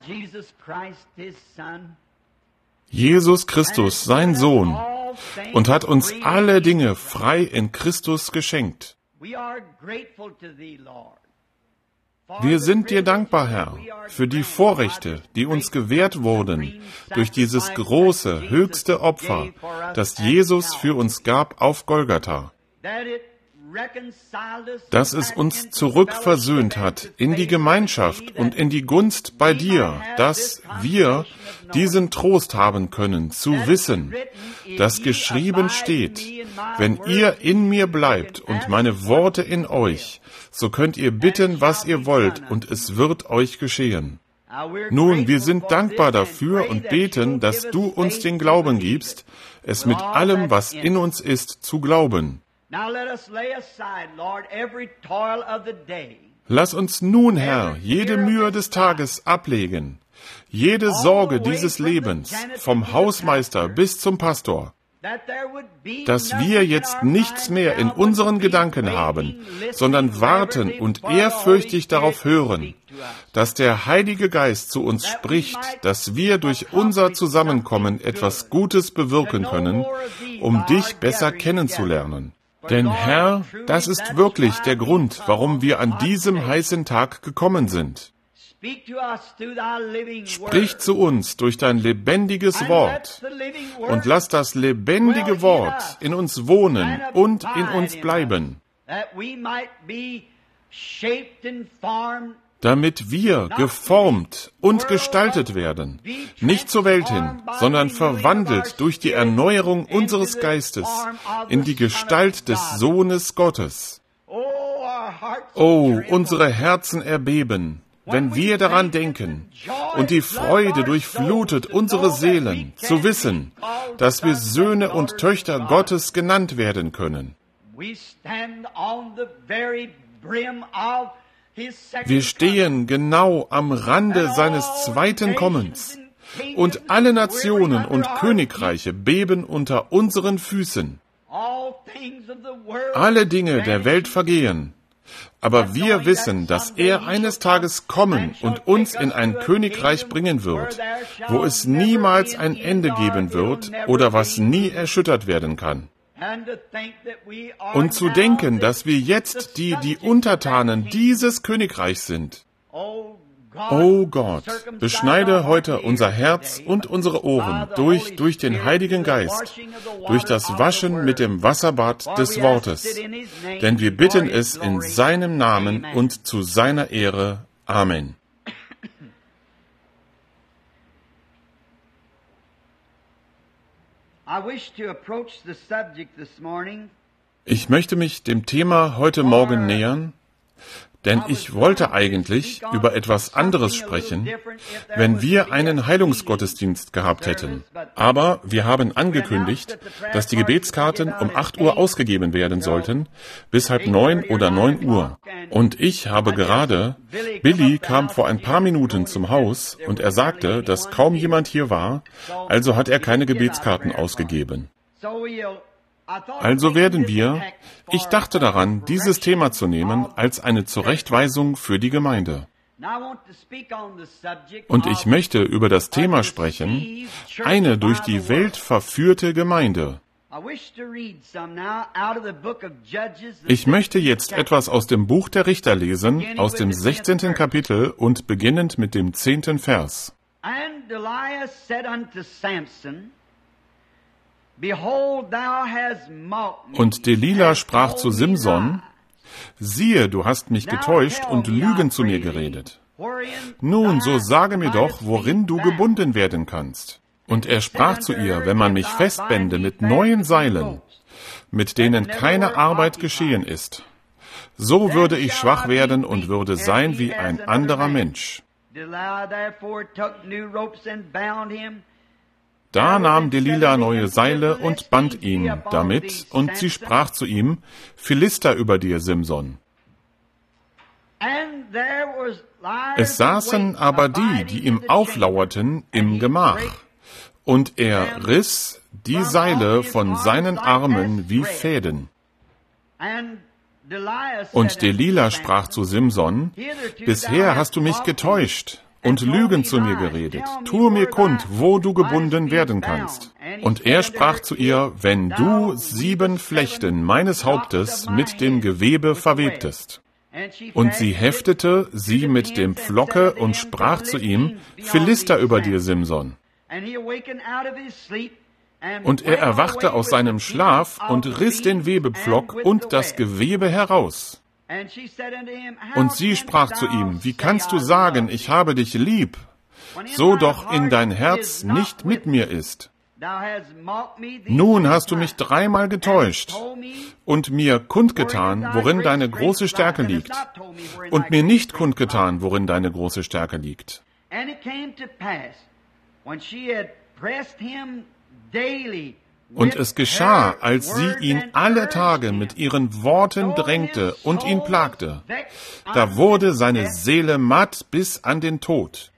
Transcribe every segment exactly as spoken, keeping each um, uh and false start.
Jesus Christus, sein Sohn, und hat uns alle Dinge frei in Christus geschenkt. Wir sind dir dankbar, Herr, für die Vorrechte, die uns gewährt wurden durch dieses große, höchste Opfer, das Jesus für uns gab auf Golgatha, dass es uns zurückversöhnt hat in die Gemeinschaft und in die Gunst bei dir, dass wir diesen Trost haben können, zu wissen, dass geschrieben steht, wenn ihr in mir bleibt und meine Worte in euch, so könnt ihr bitten, was ihr wollt, und es wird euch geschehen. Nun, wir sind dankbar dafür und beten, dass du uns den Glauben gibst, es mit allem, was in uns ist, zu glauben. Lass uns nun, Herr, jede Mühe des Tages ablegen, jede Sorge dieses Lebens, vom Hausmeister bis zum Pastor, dass wir jetzt nichts mehr in unseren Gedanken haben, sondern warten und ehrfürchtig darauf hören, dass der Heilige Geist zu uns spricht, dass wir durch unser Zusammenkommen etwas Gutes bewirken können, um dich besser kennenzulernen. Denn Herr, das ist wirklich der Grund, warum wir an diesem heißen Tag gekommen sind. Sprich zu uns durch dein lebendiges Wort und lass das lebendige Wort in uns wohnen und in uns bleiben, damit wir geformt und gestaltet werden, nicht zur Welt hin, sondern verwandelt durch die Erneuerung unseres Geistes in die Gestalt des Sohnes Gottes. Oh, unsere Herzen erbeben, wenn wir daran denken, und die Freude durchflutet unsere Seelen, zu wissen, dass wir Söhne und Töchter Gottes genannt werden können. Wir stehen genau am Rande seines zweiten Kommens, und alle Nationen und Königreiche beben unter unseren Füßen. Alle Dinge der Welt vergehen, aber wir wissen, dass er eines Tages kommen und uns in ein Königreich bringen wird, wo es niemals ein Ende geben wird oder was nie erschüttert werden kann. Und zu denken, dass wir jetzt die, die Untertanen dieses Königreichs sind. O Gott, beschneide heute unser Herz und unsere Ohren durch, durch den Heiligen Geist, durch das Waschen mit dem Wasserbad des Wortes. Denn wir bitten es in seinem Namen und zu seiner Ehre. Amen. Ich möchte mich dem Thema heute Morgen nähern, denn ich wollte eigentlich über etwas anderes sprechen, wenn wir einen Heilungsgottesdienst gehabt hätten. Aber wir haben angekündigt, dass die Gebetskarten um acht Uhr ausgegeben werden sollten, bis halb neun oder neun Uhr. Und ich habe gerade, Billy kam vor ein paar Minuten zum Haus und er sagte, dass kaum jemand hier war, also hat er keine Gebetskarten ausgegeben. Also werden wir, ich dachte daran, dieses Thema zu nehmen als eine Zurechtweisung für die Gemeinde. Und ich möchte über das Thema sprechen, eine durch die Welt verführte Gemeinde. Ich möchte jetzt etwas aus dem Buch der Richter lesen, aus dem sechzehnten Kapitel und beginnend mit dem zehnten Vers. Und Delila sprach zu Simson, siehe, du hast mich getäuscht und Lügen zu mir geredet. Nun, so sage mir doch, worin du gebunden werden kannst. Und er sprach zu ihr, wenn man mich festbände mit neuen Seilen, mit denen keine Arbeit geschehen ist, so würde ich schwach werden und würde sein wie ein anderer Mensch. Da nahm Delila neue Seile und band ihn damit, und sie sprach zu ihm, Philister über dir, Simson. Es saßen aber die, die ihm auflauerten, im Gemach, und er riss die Seile von seinen Armen wie Fäden. Und Delila sprach zu Simson, bisher hast du mich getäuscht, und Lügen zu mir geredet. Tue mir kund, wo du gebunden werden kannst. Und er sprach zu ihr, wenn du sieben Flechten meines Hauptes mit dem Gewebe verwebtest. Und sie heftete sie mit dem Pflocke und sprach zu ihm, Philister über dir, Simson. Und er erwachte aus seinem Schlaf und riss den Webepflock und das Gewebe heraus. Und sie sprach zu ihm, wie kannst du sagen, ich habe dich lieb, so doch in dein Herz nicht mit mir ist? Nun hast du mich dreimal getäuscht und mir kundgetan, worin deine große Stärke liegt, und mir nicht kundgetan, worin deine große Stärke liegt. Und es geschah, als sie ihn alle Tage mit ihren Worten drängte und ihn plagte, da wurde seine Seele matt bis an den Tod.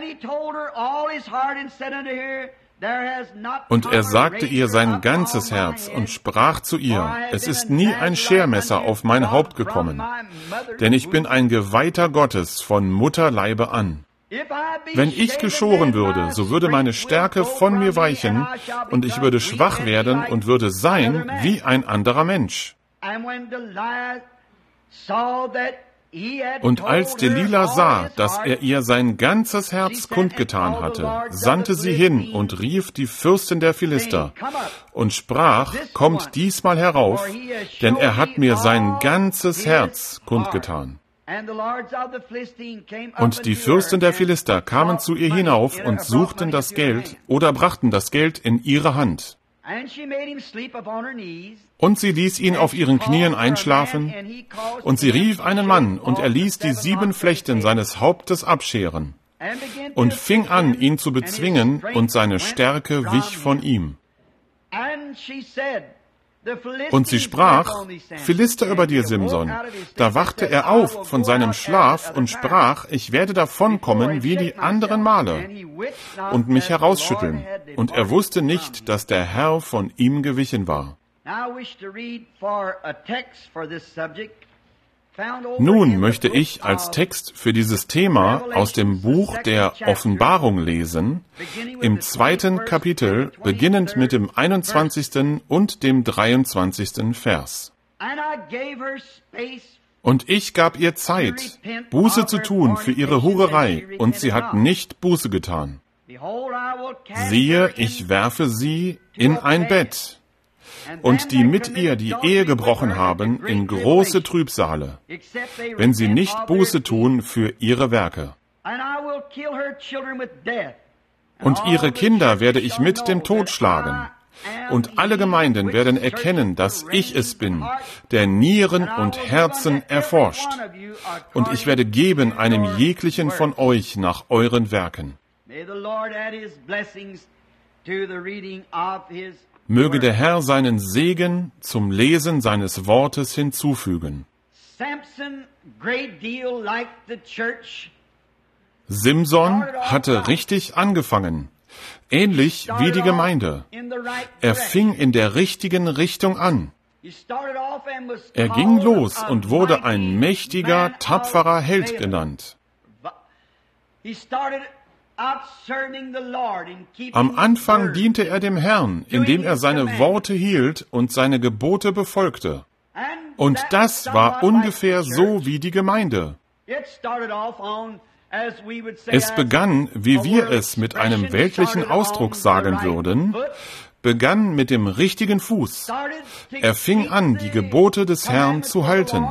Und er sagte ihr sein ganzes Herz und sprach zu ihr, es ist nie ein Schermesser auf mein Haupt gekommen, denn ich bin ein Geweihter Gottes von Mutterleibe an. Wenn ich geschoren würde, so würde meine Stärke von mir weichen, und ich würde schwach werden und würde sein wie ein anderer Mensch. Und als Delila sah, dass er ihr sein ganzes Herz kundgetan hatte, sandte sie hin und rief die Fürsten der Philister und sprach, kommt diesmal herauf, denn er hat mir sein ganzes Herz kundgetan. Und die Fürsten der Philister kamen zu ihr hinauf und suchten das Geld oder brachten das Geld in ihre Hand. Und sie ließ ihn auf ihren Knien einschlafen, und sie rief einen Mann, und er ließ die sieben Flechten seines Hauptes abscheren, und fing an, ihn zu bezwingen, und seine Stärke wich von ihm. Und sie sprach, Philister über dir, Simson. Da wachte er auf von seinem Schlaf und sprach, ich werde davonkommen wie die anderen Male und mich herausschütteln. Und er wusste nicht, dass der Herr von ihm gewichen war. Nun möchte ich als Text für dieses Thema aus dem Buch der Offenbarung lesen, im zweiten Kapitel, beginnend mit dem einundzwanzigsten und dem dreiundzwanzigsten Vers. Und ich gab ihr Zeit, Buße zu tun für ihre Hurerei, und sie hat nicht Buße getan. Siehe, ich werfe sie in ein Bett, und die mit ihr die Ehe gebrochen haben, in große Trübsale, wenn sie nicht Buße tun für ihre Werke. Und ihre Kinder werde ich mit dem Tod schlagen. Und alle Gemeinden werden erkennen, dass ich es bin, der Nieren und Herzen erforscht. Und ich werde geben einem jeglichen von euch nach euren Werken. Möge der Herr seinen Segen zum Lesen seines Wortes hinzufügen. Simson hatte richtig angefangen, ähnlich wie die Gemeinde. Er fing in der richtigen Richtung an. Er ging los und wurde ein mächtiger, tapferer Held genannt. Am Anfang diente er dem Herrn, indem er seine Worte hielt und seine Gebote befolgte. Und das war ungefähr so wie die Gemeinde. Es begann, wie wir es mit einem weltlichen Ausdruck sagen würden, begann mit dem richtigen Fuß. Er fing an, die Gebote des Herrn zu halten.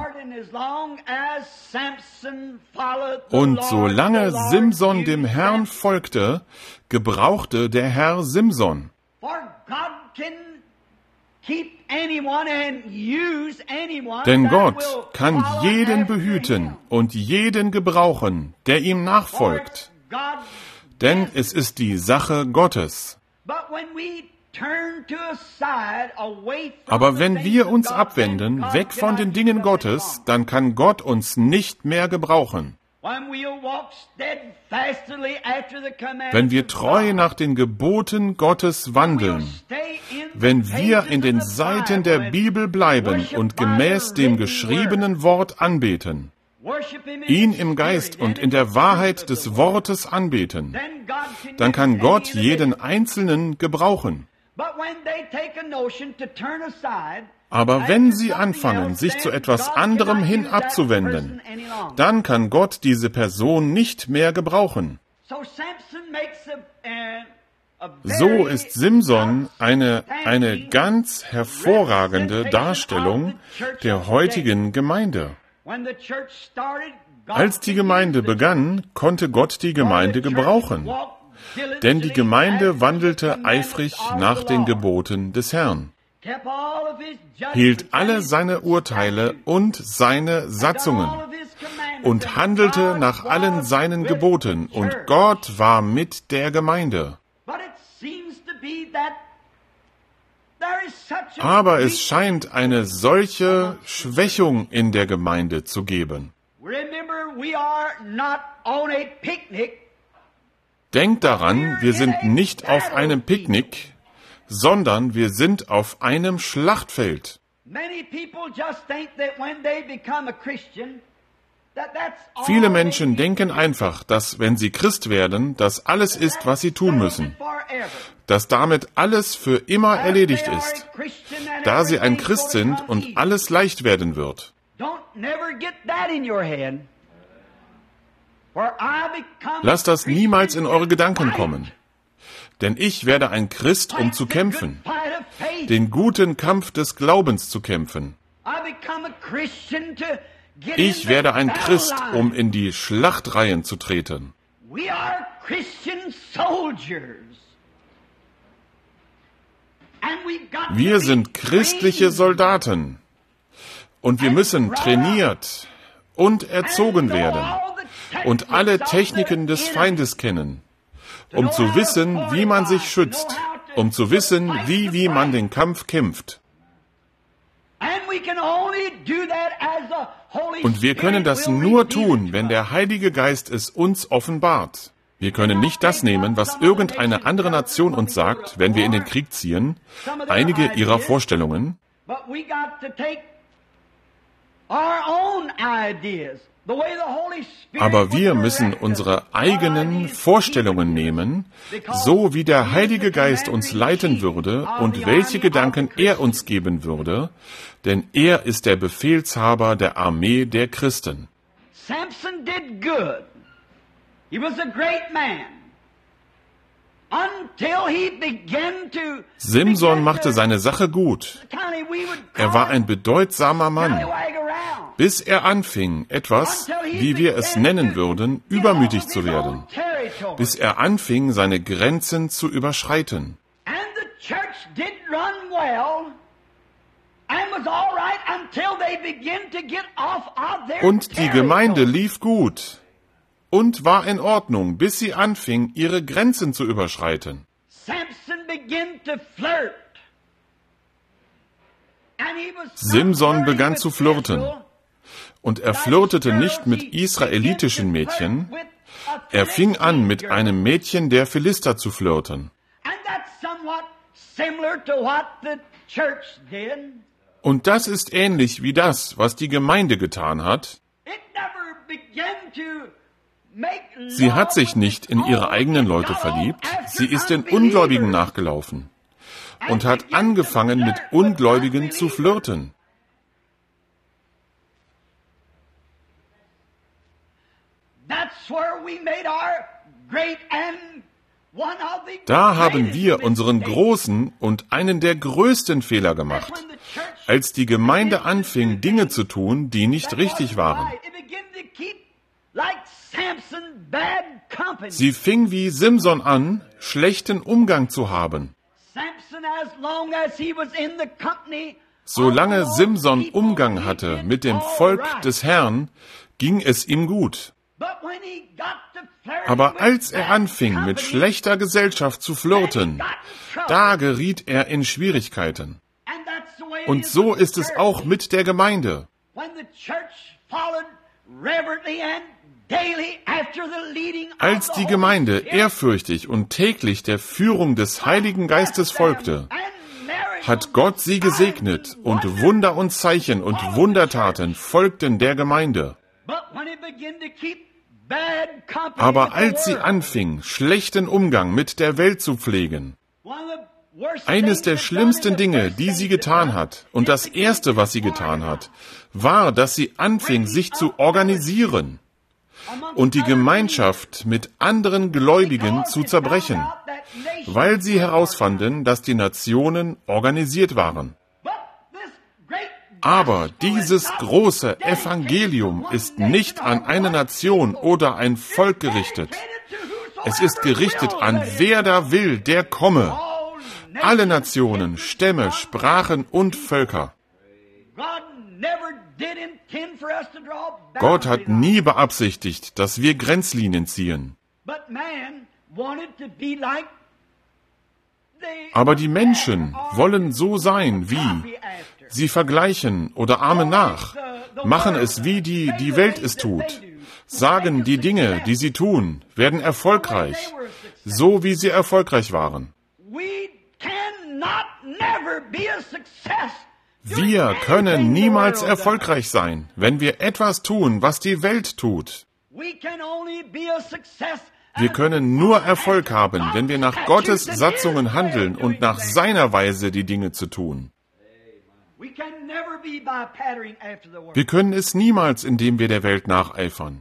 Und solange Simson dem Herrn folgte, gebrauchte der Herr Simson. Denn Gott kann jeden behüten und jeden gebrauchen, der ihm nachfolgt. Denn es ist die Sache Gottes. Aber wenn wir uns abwenden, weg von den Dingen Gottes, dann kann Gott uns nicht mehr gebrauchen. Wenn wir treu nach den Geboten Gottes wandeln, wenn wir in den Seiten der Bibel bleiben und gemäß dem geschriebenen Wort anbeten, ihn im Geist und in der Wahrheit des Wortes anbeten, dann kann Gott jeden Einzelnen gebrauchen. Aber wenn sie anfangen, sich zu etwas anderem hin abzuwenden, dann kann Gott diese Person nicht mehr gebrauchen. So ist Simson eine, eine ganz hervorragende Darstellung der heutigen Gemeinde. Als die Gemeinde begann, konnte Gott die Gemeinde gebrauchen, denn die Gemeinde wandelte eifrig nach den Geboten des Herrn, hielt alle seine Urteile und seine Satzungen und handelte nach allen seinen Geboten, und Gott war mit der Gemeinde. Aber es scheint eine solche Schwächung in der Gemeinde zu geben. Denkt daran, wir sind nicht auf einem Picknick, sondern wir sind auf einem Schlachtfeld. Viele Menschen denken einfach, dass wenn sie Christ werden, das alles ist, was sie tun müssen, dass damit alles für immer erledigt ist, da sie ein Christ sind und alles leicht werden wird. Lasst das niemals in eure Gedanken kommen, denn ich werde ein Christ, um zu kämpfen, den guten Kampf des Glaubens zu kämpfen. Ich werde ein Christ, um in die Schlachtreihen zu treten. Wir sind christliche Soldaten und wir müssen trainiert und erzogen werden und alle Techniken des Feindes kennen, um zu wissen, wie man sich schützt, um zu wissen, wie, wie man den Kampf kämpft. Und wir können das nur tun, wenn der Heilige Geist es uns offenbart. Wir können nicht das nehmen, was irgendeine andere Nation uns sagt, wenn wir in den Krieg ziehen, einige ihrer Vorstellungen, aber wir müssen unsere eigenen Vorstellungen nehmen, so wie der Heilige Geist uns leiten würde und welche Gedanken er uns geben würde, denn er ist der Befehlshaber der Armee der Christen. Samson did good. He was a great man. Until he began to Simson machte seine Sache gut. Er war ein bedeutsamer Mann, bis er anfing, etwas, wie wir es nennen würden, übermütig zu werden, bis er anfing, seine Grenzen zu überschreiten. Und die Gemeinde lief gut und war in Ordnung, bis sie anfing, ihre Grenzen zu überschreiten. Simson begann zu flirten. Und er flirtete nicht mit israelitischen Mädchen, er fing an, mit einem Mädchen der Philister zu flirten. Und das ist ähnlich wie das, was die Gemeinde getan hat. Sie hat sich nicht in ihre eigenen Leute verliebt, sie ist den Ungläubigen nachgelaufen und hat angefangen, mit Ungläubigen zu flirten. Da haben wir unseren großen und einen der größten Fehler gemacht, als die Gemeinde anfing, Dinge zu tun, die nicht richtig waren. Sie fing wie Simson an, schlechten Umgang zu haben. Solange Simson Umgang hatte mit dem Volk des Herrn, ging es ihm gut. Aber als er anfing, mit schlechter Gesellschaft zu flirten, da geriet er in Schwierigkeiten. Und so ist es auch mit der Gemeinde. Als die Gemeinde ehrfürchtig und täglich der Führung des Heiligen Geistes folgte, hat Gott sie gesegnet und Wunder und Zeichen und Wundertaten folgten der Gemeinde. Aber als sie anfing, schlechten Umgang mit der Welt zu pflegen, eines der schlimmsten Dinge, die sie getan hat, und das Erste, was sie getan hat, war, dass sie anfing, sich zu organisieren und die Gemeinschaft mit anderen Gläubigen zu zerbrechen, weil sie herausfanden, dass die Nationen organisiert waren. Aber dieses große Evangelium ist nicht an eine Nation oder ein Volk gerichtet. Es ist gerichtet an wer da will, der komme. Alle Nationen, Stämme, Sprachen und Völker. Gott hat nie beabsichtigt, dass wir Grenzlinien ziehen. Aber die Menschen wollen so sein wie, sie vergleichen oder ahmen nach, machen es wie die, die Welt es tut, sagen die Dinge, die sie tun, werden erfolgreich, so wie sie erfolgreich waren. Wir können niemals erfolgreich sein, wenn wir etwas tun, was die Welt tut. Wir können nur Erfolg haben, wenn wir nach Gottes Satzungen handeln und nach seiner Weise die Dinge zu tun. Wir können es niemals, indem wir der Welt nacheifern.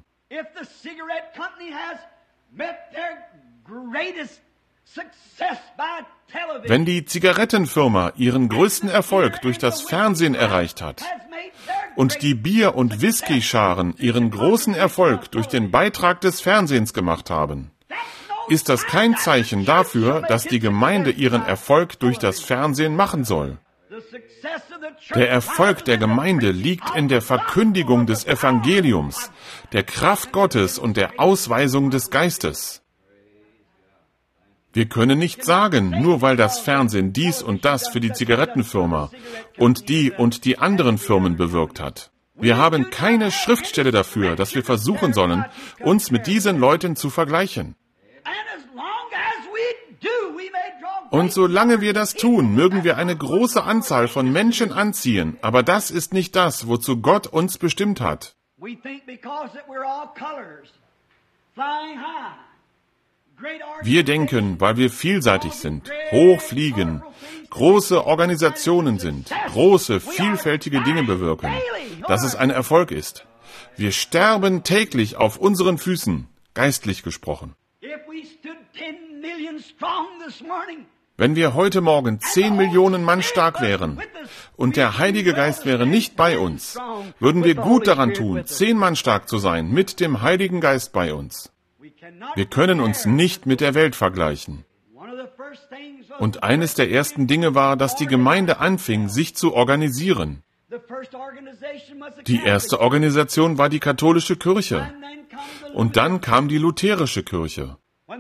Wenn die Zigarettenfirma ihren größten Erfolg durch das Fernsehen erreicht hat und die Bier- und Whisky-Scharen ihren großen Erfolg durch den Beitrag des Fernsehens gemacht haben, ist das kein Zeichen dafür, dass die Gemeinde ihren Erfolg durch das Fernsehen machen soll. Der Erfolg der Gemeinde liegt in der Verkündigung des Evangeliums, der Kraft Gottes und der Ausweisung des Geistes. Wir können nicht sagen, nur weil das Fernsehen dies und das für die Zigarettenfirma und die und die anderen Firmen bewirkt hat. Wir haben keine Schriftstelle dafür, dass wir versuchen sollen, uns mit diesen Leuten zu vergleichen. Und solange wir das tun, mögen wir eine große Anzahl von Menschen anziehen, aber das ist nicht das, wozu Gott uns bestimmt hat. Wir denken, weil wir vielseitig sind, hoch fliegen, große Organisationen sind, große, vielfältige Dinge bewirken, dass es ein Erfolg ist. Wir sterben täglich auf unseren Füßen, geistlich gesprochen. Wenn wir heute Morgen zehn Millionen Mann stark wären und der Heilige Geist wäre nicht bei uns, würden wir gut daran tun, zehn Mann stark zu sein, mit dem Heiligen Geist bei uns. Wir können uns nicht mit der Welt vergleichen. Und eines der ersten Dinge war, dass die Gemeinde anfing, sich zu organisieren. Die erste Organisation war die katholische Kirche. Und dann kam die lutherische Kirche.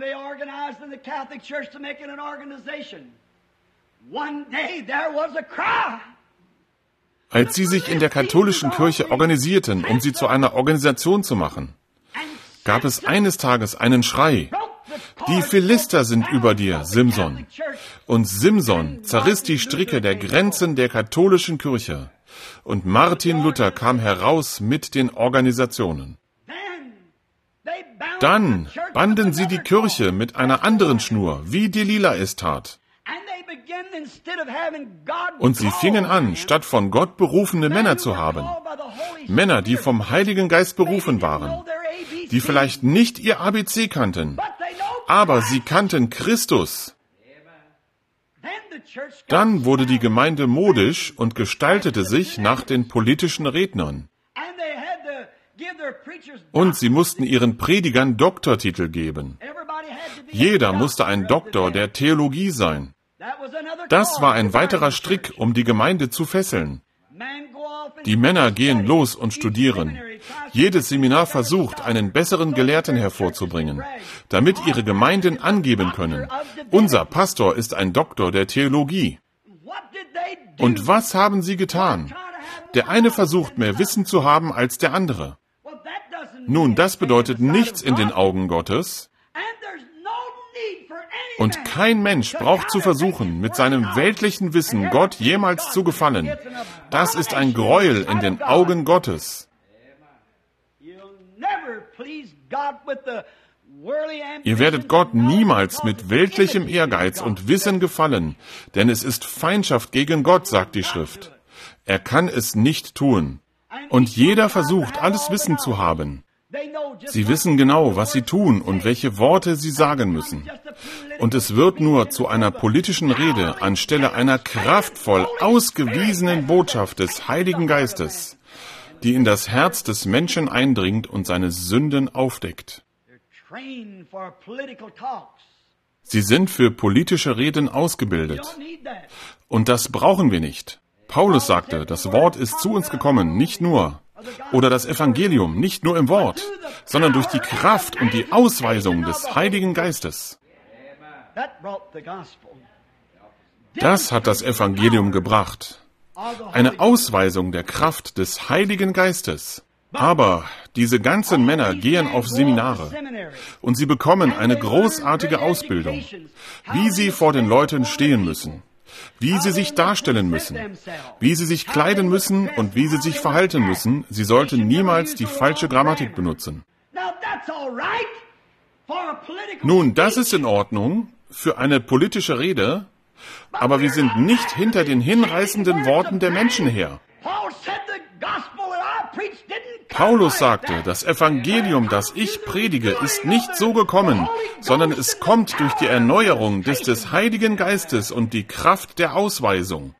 Als sie sich in der katholischen Kirche organisierten, um sie zu einer Organisation zu machen, gab es eines Tages einen Schrei. Die Philister sind über dir, Simson. Und Simson zerriss die Stricke der Grenzen der katholischen Kirche. Und Martin Luther kam heraus mit den Organisationen. Dann banden sie die Kirche mit einer anderen Schnur, wie Delila es tat. Und sie fingen an, statt von Gott berufene Männer zu haben, Männer, die vom Heiligen Geist berufen waren, die vielleicht nicht ihr A B C kannten, aber sie kannten Christus. Dann wurde die Gemeinde modisch und gestaltete sich nach den politischen Rednern. Und sie mussten ihren Predigern Doktortitel geben. Jeder musste ein Doktor der Theologie sein. Das war ein weiterer Strick, um die Gemeinde zu fesseln. Die Männer gehen los und studieren. Jedes Seminar versucht, einen besseren Gelehrten hervorzubringen, damit ihre Gemeinden angeben können: Unser Pastor ist ein Doktor der Theologie. Und was haben sie getan? Der eine versucht, mehr Wissen zu haben als der andere. Nun, das bedeutet nichts in den Augen Gottes. Und kein Mensch braucht zu versuchen, mit seinem weltlichen Wissen Gott jemals zu gefallen. Das ist ein Gräuel in den Augen Gottes. Ihr werdet Gott niemals mit weltlichem Ehrgeiz und Wissen gefallen, denn es ist Feindschaft gegen Gott, sagt die Schrift. Er kann es nicht tun. Und jeder versucht, alles Wissen zu haben. Sie wissen genau, was sie tun und welche Worte sie sagen müssen. Und es wird nur zu einer politischen Rede anstelle einer kraftvoll ausgewiesenen Botschaft des Heiligen Geistes, die in das Herz des Menschen eindringt und seine Sünden aufdeckt. Sie sind für politische Reden ausgebildet. Und das brauchen wir nicht. Paulus sagte, das Wort ist zu uns gekommen, nicht nur, oder das Evangelium, nicht nur im Wort, sondern durch die Kraft und die Ausweisung des Heiligen Geistes. Das hat das Evangelium gebracht. Eine Ausweisung der Kraft des Heiligen Geistes. Aber diese ganzen Männer gehen auf Seminare und sie bekommen eine großartige Ausbildung, wie sie vor den Leuten stehen müssen, wie sie sich darstellen müssen, wie sie sich kleiden müssen und wie sie sich verhalten müssen. Sie sollten niemals die falsche Grammatik benutzen. Nun, das ist in Ordnung für eine politische Rede, aber wir sind nicht hinter den hinreißenden Worten der Menschen her. Paulus sagte, das Evangelium, das ich predige, ist nicht so gekommen, sondern es kommt durch die Erneuerung des, des Heiligen Geistes und die Kraft der Ausweisung.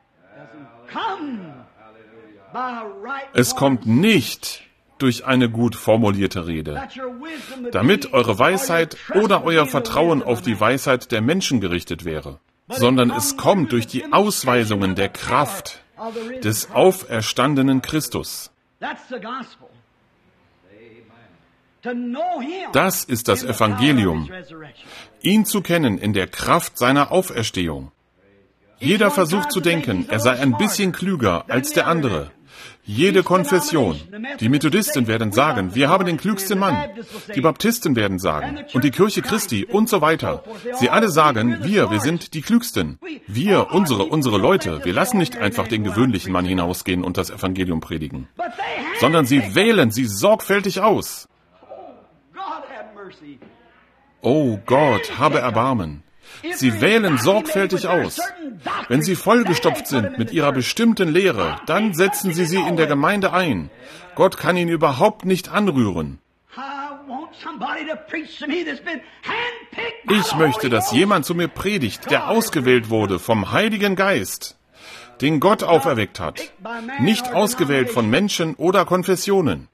Es kommt nicht durch eine gut formulierte Rede, damit eure Weisheit oder euer Vertrauen auf die Weisheit der Menschen gerichtet wäre, sondern es kommt durch die Ausweisungen der Kraft des auferstandenen Christus. Das ist das Evangelium, ihn zu kennen in der Kraft seiner Auferstehung. Jeder versucht zu denken, er sei ein bisschen klüger als der andere. Jede Konfession. Die Methodisten werden sagen, wir haben den klügsten Mann. Die Baptisten werden sagen, und die Kirche Christi und so weiter. Sie alle sagen, wir, wir sind die Klügsten. Wir, unsere, unsere Leute, wir lassen nicht einfach den gewöhnlichen Mann hinausgehen und das Evangelium predigen, sondern sie wählen sie sorgfältig aus. Oh Gott, habe Erbarmen. Sie wählen sorgfältig aus. Wenn sie vollgestopft sind mit ihrer bestimmten Lehre, dann setzen sie sie in der Gemeinde ein. Gott kann ihn überhaupt nicht anrühren. Ich möchte, dass jemand zu mir predigt, der ausgewählt wurde vom Heiligen Geist, den Gott auferweckt hat, nicht ausgewählt von Menschen oder Konfessionen.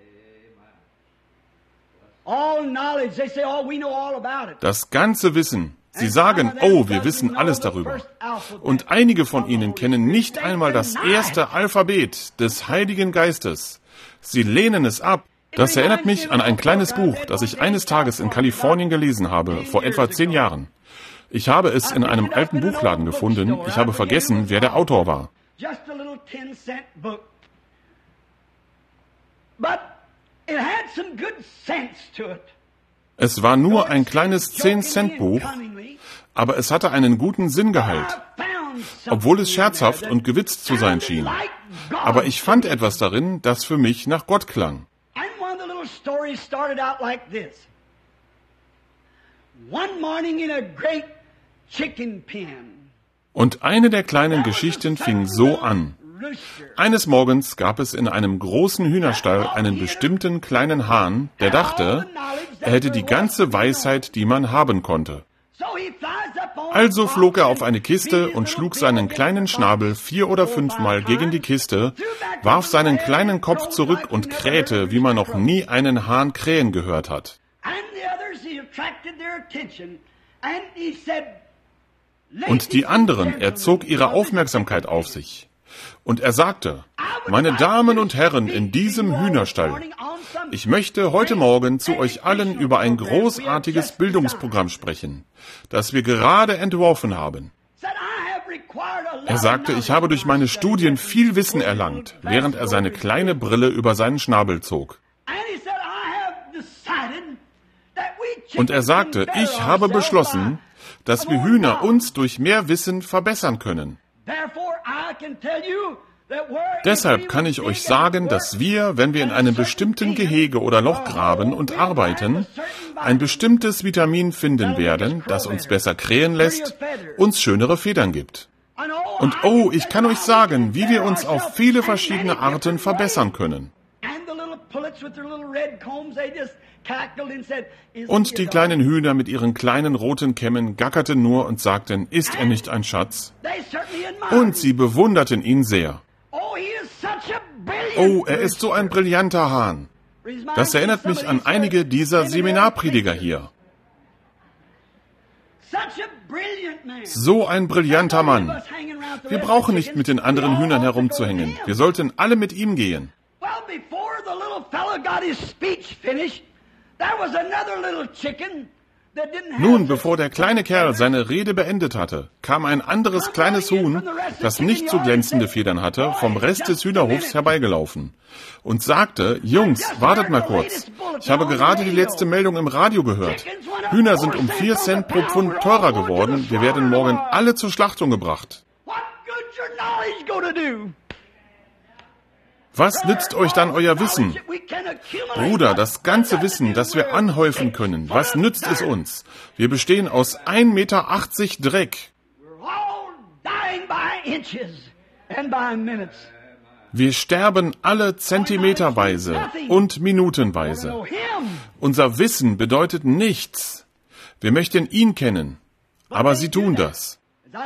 Das ganze Wissen. Sie sagen, oh, wir wissen alles darüber. Und einige von ihnen kennen nicht einmal das erste Alphabet des Heiligen Geistes. Sie lehnen es ab. Das erinnert mich an ein kleines Buch, das ich eines Tages in Kalifornien gelesen habe, vor etwa zehn Jahren. Ich habe es in einem alten Buchladen gefunden. Ich habe vergessen, wer der Autor war. Es war nur ein kleines zehn-Cent-Buch, aber es hatte einen guten Sinngehalt, obwohl es scherzhaft und gewitzt zu sein schien. Aber ich fand etwas darin, das für mich nach Gott klang. Und eine der kleinen Geschichten fing so an. Eines Morgens gab es in einem großen Hühnerstall einen bestimmten kleinen Hahn, der dachte, er hätte die ganze Weisheit, die man haben konnte. Also flog er auf eine Kiste und schlug seinen kleinen Schnabel vier oder fünfmal gegen die Kiste, warf seinen kleinen Kopf zurück und krähte, wie man noch nie einen Hahn krähen gehört hat. Und die anderen, er zog ihre Aufmerksamkeit auf sich. Und er sagte, meine Damen und Herren in diesem Hühnerstall, ich möchte heute Morgen zu euch allen über ein großartiges Bildungsprogramm sprechen, das wir gerade entworfen haben. Er sagte, ich habe durch meine Studien viel Wissen erlangt, während er seine kleine Brille über seinen Schnabel zog. Und er sagte, ich habe beschlossen, dass wir Hühner uns durch mehr Wissen verbessern können. Deshalb kann ich euch sagen, dass wir, wenn wir in einem bestimmten Gehege oder Loch graben und arbeiten, ein bestimmtes Vitamin finden werden, das uns besser krähen lässt, uns schönere Federn gibt. Und oh, ich kann euch sagen, wie wir uns auf viele verschiedene Arten verbessern können. Und die kleinen Hühner mit ihren kleinen roten Kämmen gackerten nur und sagten, ist er nicht ein Schatz? Und sie bewunderten ihn sehr. Oh, er ist so ein brillanter Hahn. Das erinnert mich an einige dieser Seminarprediger hier. So ein brillanter Mann. Wir brauchen nicht mit den anderen Hühnern herumzuhängen. Wir sollten alle mit ihm gehen. Nun, bevor der kleine Kerl seine Rede beendet hatte, kam ein anderes kleines Huhn, das nicht so glänzende Federn hatte, vom Rest des Hühnerhofs herbeigelaufen und sagte, Jungs, wartet mal kurz. Ich habe gerade die letzte Meldung im Radio gehört. Hühner sind um vier Cent pro Pfund teurer geworden. Wir werden morgen alle zur Schlachtung gebracht. Was nützt euch dann euer Wissen? Bruder, das ganze Wissen, das wir anhäufen können, was nützt es uns? Wir bestehen aus ein Meter achtzig Dreck. Wir sterben alle zentimeterweise und minutenweise. Unser Wissen bedeutet nichts. Wir möchten ihn kennen, aber sie tun das.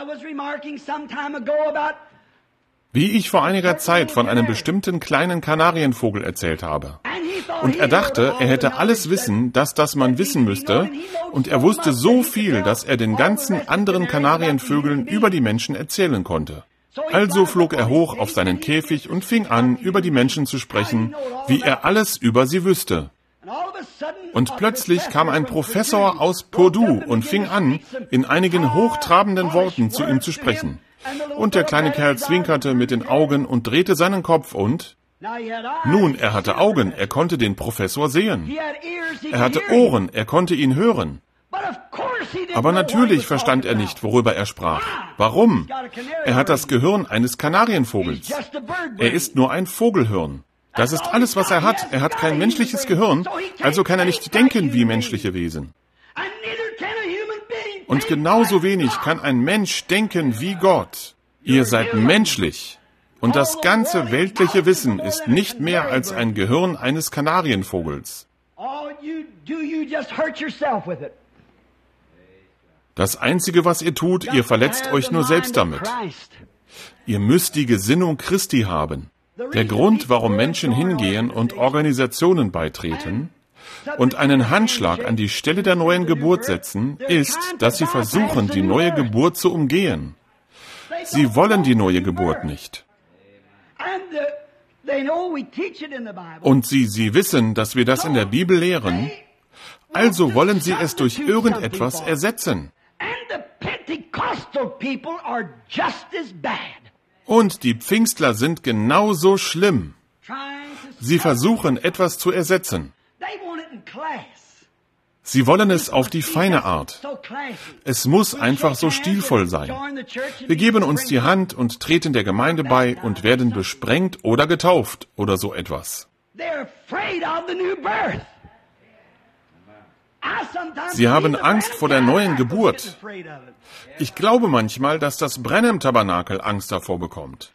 Wie ich vor einiger Zeit von einem bestimmten kleinen Kanarienvogel erzählt habe. Und er dachte, er hätte alles Wissen, das das man wissen müsste, und er wusste so viel, dass er den ganzen anderen Kanarienvögeln über die Menschen erzählen konnte. Also flog er hoch auf seinen Käfig und fing an, über die Menschen zu sprechen, wie er alles über sie wüsste. Und plötzlich kam ein Professor aus Purdue und fing an, in einigen hochtrabenden Worten zu ihm zu sprechen. Und der kleine Kerl zwinkerte mit den Augen und drehte seinen Kopf und... Nun, er hatte Augen, er konnte den Professor sehen. Er hatte Ohren, er konnte ihn hören. Aber natürlich verstand er nicht, worüber er sprach. Warum? Er hat das Gehirn eines Kanarienvogels. Er ist nur ein Vogelhirn. Das ist alles, was er hat. Er hat kein menschliches Gehirn, also kann er nicht denken wie menschliche Wesen. Und genauso wenig kann ein Mensch denken wie Gott. Ihr seid menschlich. Und das ganze weltliche Wissen ist nicht mehr als ein Gehirn eines Kanarienvogels. Das Einzige, was ihr tut, ihr verletzt euch nur selbst damit. Ihr müsst die Gesinnung Christi haben. Der Grund, warum Menschen hingehen und Organisationen beitreten und einen Handschlag an die Stelle der neuen Geburt setzen, ist, dass sie versuchen, die neue Geburt zu umgehen. Sie wollen die neue Geburt nicht. Und sie, sie wissen, dass wir das in der Bibel lehren, also wollen sie es durch irgendetwas ersetzen. Und die Pfingstler sind genauso schlimm. Sie versuchen, etwas zu ersetzen. Sie wollen es auf die feine Art. Es muss einfach so stilvoll sein. Wir geben uns die Hand und treten der Gemeinde bei und werden besprengt oder getauft oder so etwas. Sie haben Angst vor der neuen Geburt. Ich glaube manchmal, dass das Branham-Tabernakel Angst davor bekommt.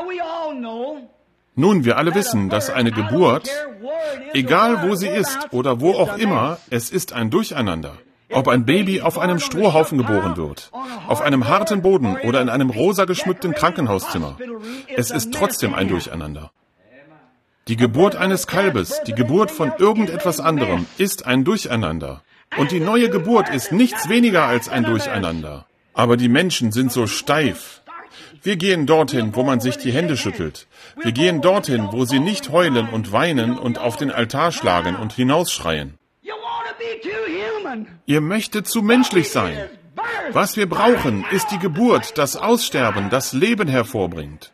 Nun, wir alle wissen, dass eine Geburt, egal wo sie ist oder wo auch immer, es ist ein Durcheinander. Ob ein Baby auf einem Strohhaufen geboren wird, auf einem harten Boden oder in einem rosa geschmückten Krankenhauszimmer, es ist trotzdem ein Durcheinander. Die Geburt eines Kalbes, die Geburt von irgendetwas anderem, ist ein Durcheinander. Und die neue Geburt ist nichts weniger als ein Durcheinander. Aber die Menschen sind so steif. Wir gehen dorthin, wo man sich die Hände schüttelt. Wir gehen dorthin, wo sie nicht heulen und weinen und auf den Altar schlagen und hinausschreien. Ihr möchtet zu menschlich sein. Was wir brauchen, ist die Geburt, das Aussterben, das Leben hervorbringt.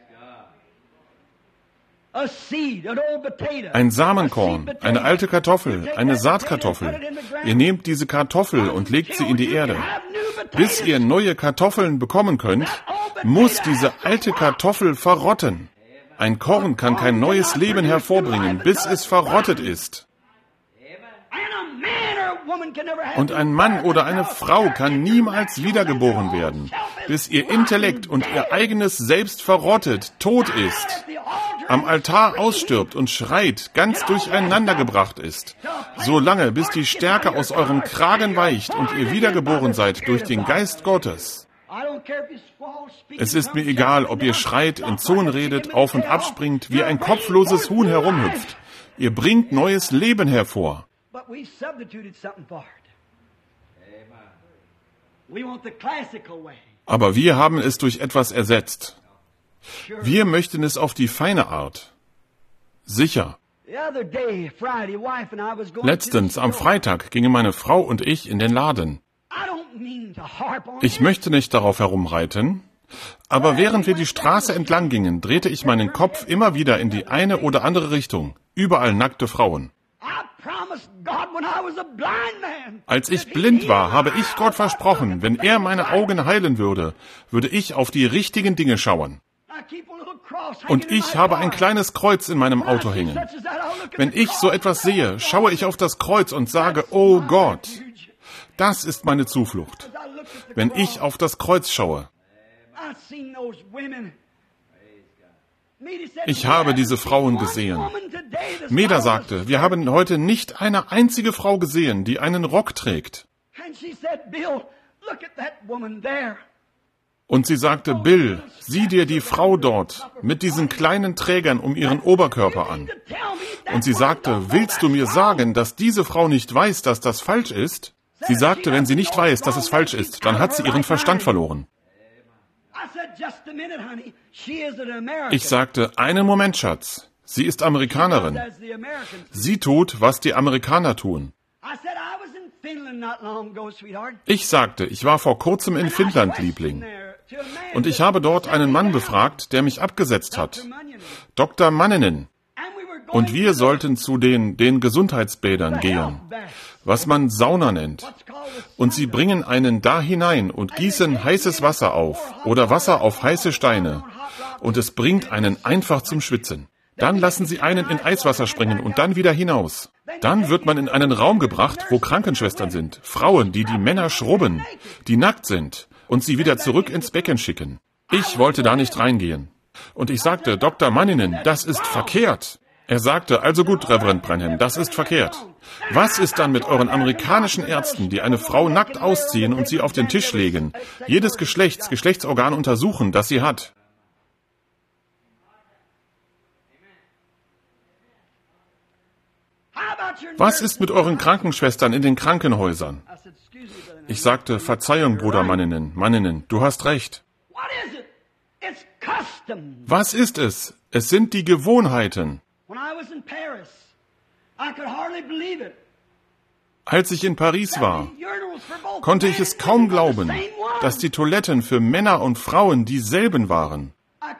Ein Samenkorn, eine alte Kartoffel, eine Saatkartoffel. Ihr nehmt diese Kartoffel und legt sie in die Erde. Bis ihr neue Kartoffeln bekommen könnt, muss diese alte Kartoffel verrotten. Ein Korn kann kein neues Leben hervorbringen, bis es verrottet ist. Und ein Mann oder eine Frau kann niemals wiedergeboren werden, bis ihr Intellekt und ihr eigenes Selbst verrottet, tot ist, am Altar ausstirbt und schreit, ganz durcheinandergebracht ist, solange bis die Stärke aus eurem Kragen weicht und ihr wiedergeboren seid durch den Geist Gottes. Es ist mir egal, ob ihr schreit, in Zungen redet, auf und abspringt, wie ein kopfloses Huhn herumhüpft. Ihr bringt neues Leben hervor. Aber wir haben es durch etwas ersetzt. Wir möchten es auf die feine Art. Sicher. Letztens, am Freitag, gingen meine Frau und ich in den Laden. Ich möchte nicht darauf herumreiten, aber während wir die Straße entlang gingen, drehte ich meinen Kopf immer wieder in die eine oder andere Richtung. Überall nackte Frauen. Als ich blind war, habe ich Gott versprochen, wenn er meine Augen heilen würde, würde ich auf die richtigen Dinge schauen. Und ich habe ein kleines Kreuz in meinem Auto hängen. Wenn ich so etwas sehe, schaue ich auf das Kreuz und sage, oh Gott, das ist meine Zuflucht. Wenn ich auf das Kreuz schaue. Ich habe diese Frauen gesehen. Meda sagte, wir haben heute nicht eine einzige Frau gesehen, die einen Rock trägt. Und sie sagte, Bill, sieh dir die Frau dort mit diesen kleinen Trägern um ihren Oberkörper an. Und sie sagte, willst du mir sagen, dass diese Frau nicht weiß, dass das falsch ist? Sie sagte, wenn sie nicht weiß, dass es falsch ist, dann hat sie ihren Verstand verloren. Ich sagte, einen Moment, Schatz. Sie ist Amerikanerin. Sie tut, was die Amerikaner tun. Ich sagte, ich war vor kurzem in Finnland, Liebling. Und ich habe dort einen Mann befragt, der mich abgesetzt hat. Doktor Manninen. Und wir sollten zu den, den Gesundheitsbädern gehen, was man Sauna nennt. Und sie bringen einen da hinein und gießen heißes Wasser auf oder Wasser auf heiße Steine. Und es bringt einen einfach zum Schwitzen. Dann lassen sie einen in Eiswasser springen und dann wieder hinaus. Dann wird man in einen Raum gebracht, wo Krankenschwestern sind, Frauen, die die Männer schrubben, die nackt sind und sie wieder zurück ins Becken schicken. Ich wollte da nicht reingehen. Und ich sagte, Doktor Manninen, das ist verkehrt. Er sagte, also gut, Reverend Branham, das ist verkehrt. Was ist dann mit euren amerikanischen Ärzten, die eine Frau nackt ausziehen und sie auf den Tisch legen, jedes Geschlechts, Geschlechtsorgan untersuchen, das sie hat? Was ist mit euren Krankenschwestern in den Krankenhäusern? Ich sagte, Verzeihung, Bruder Manninen, Manninen, du hast recht. Was ist es? Es sind die Gewohnheiten. Als ich in Paris war, konnte ich es kaum glauben, dass die Toiletten für Männer und Frauen dieselben waren.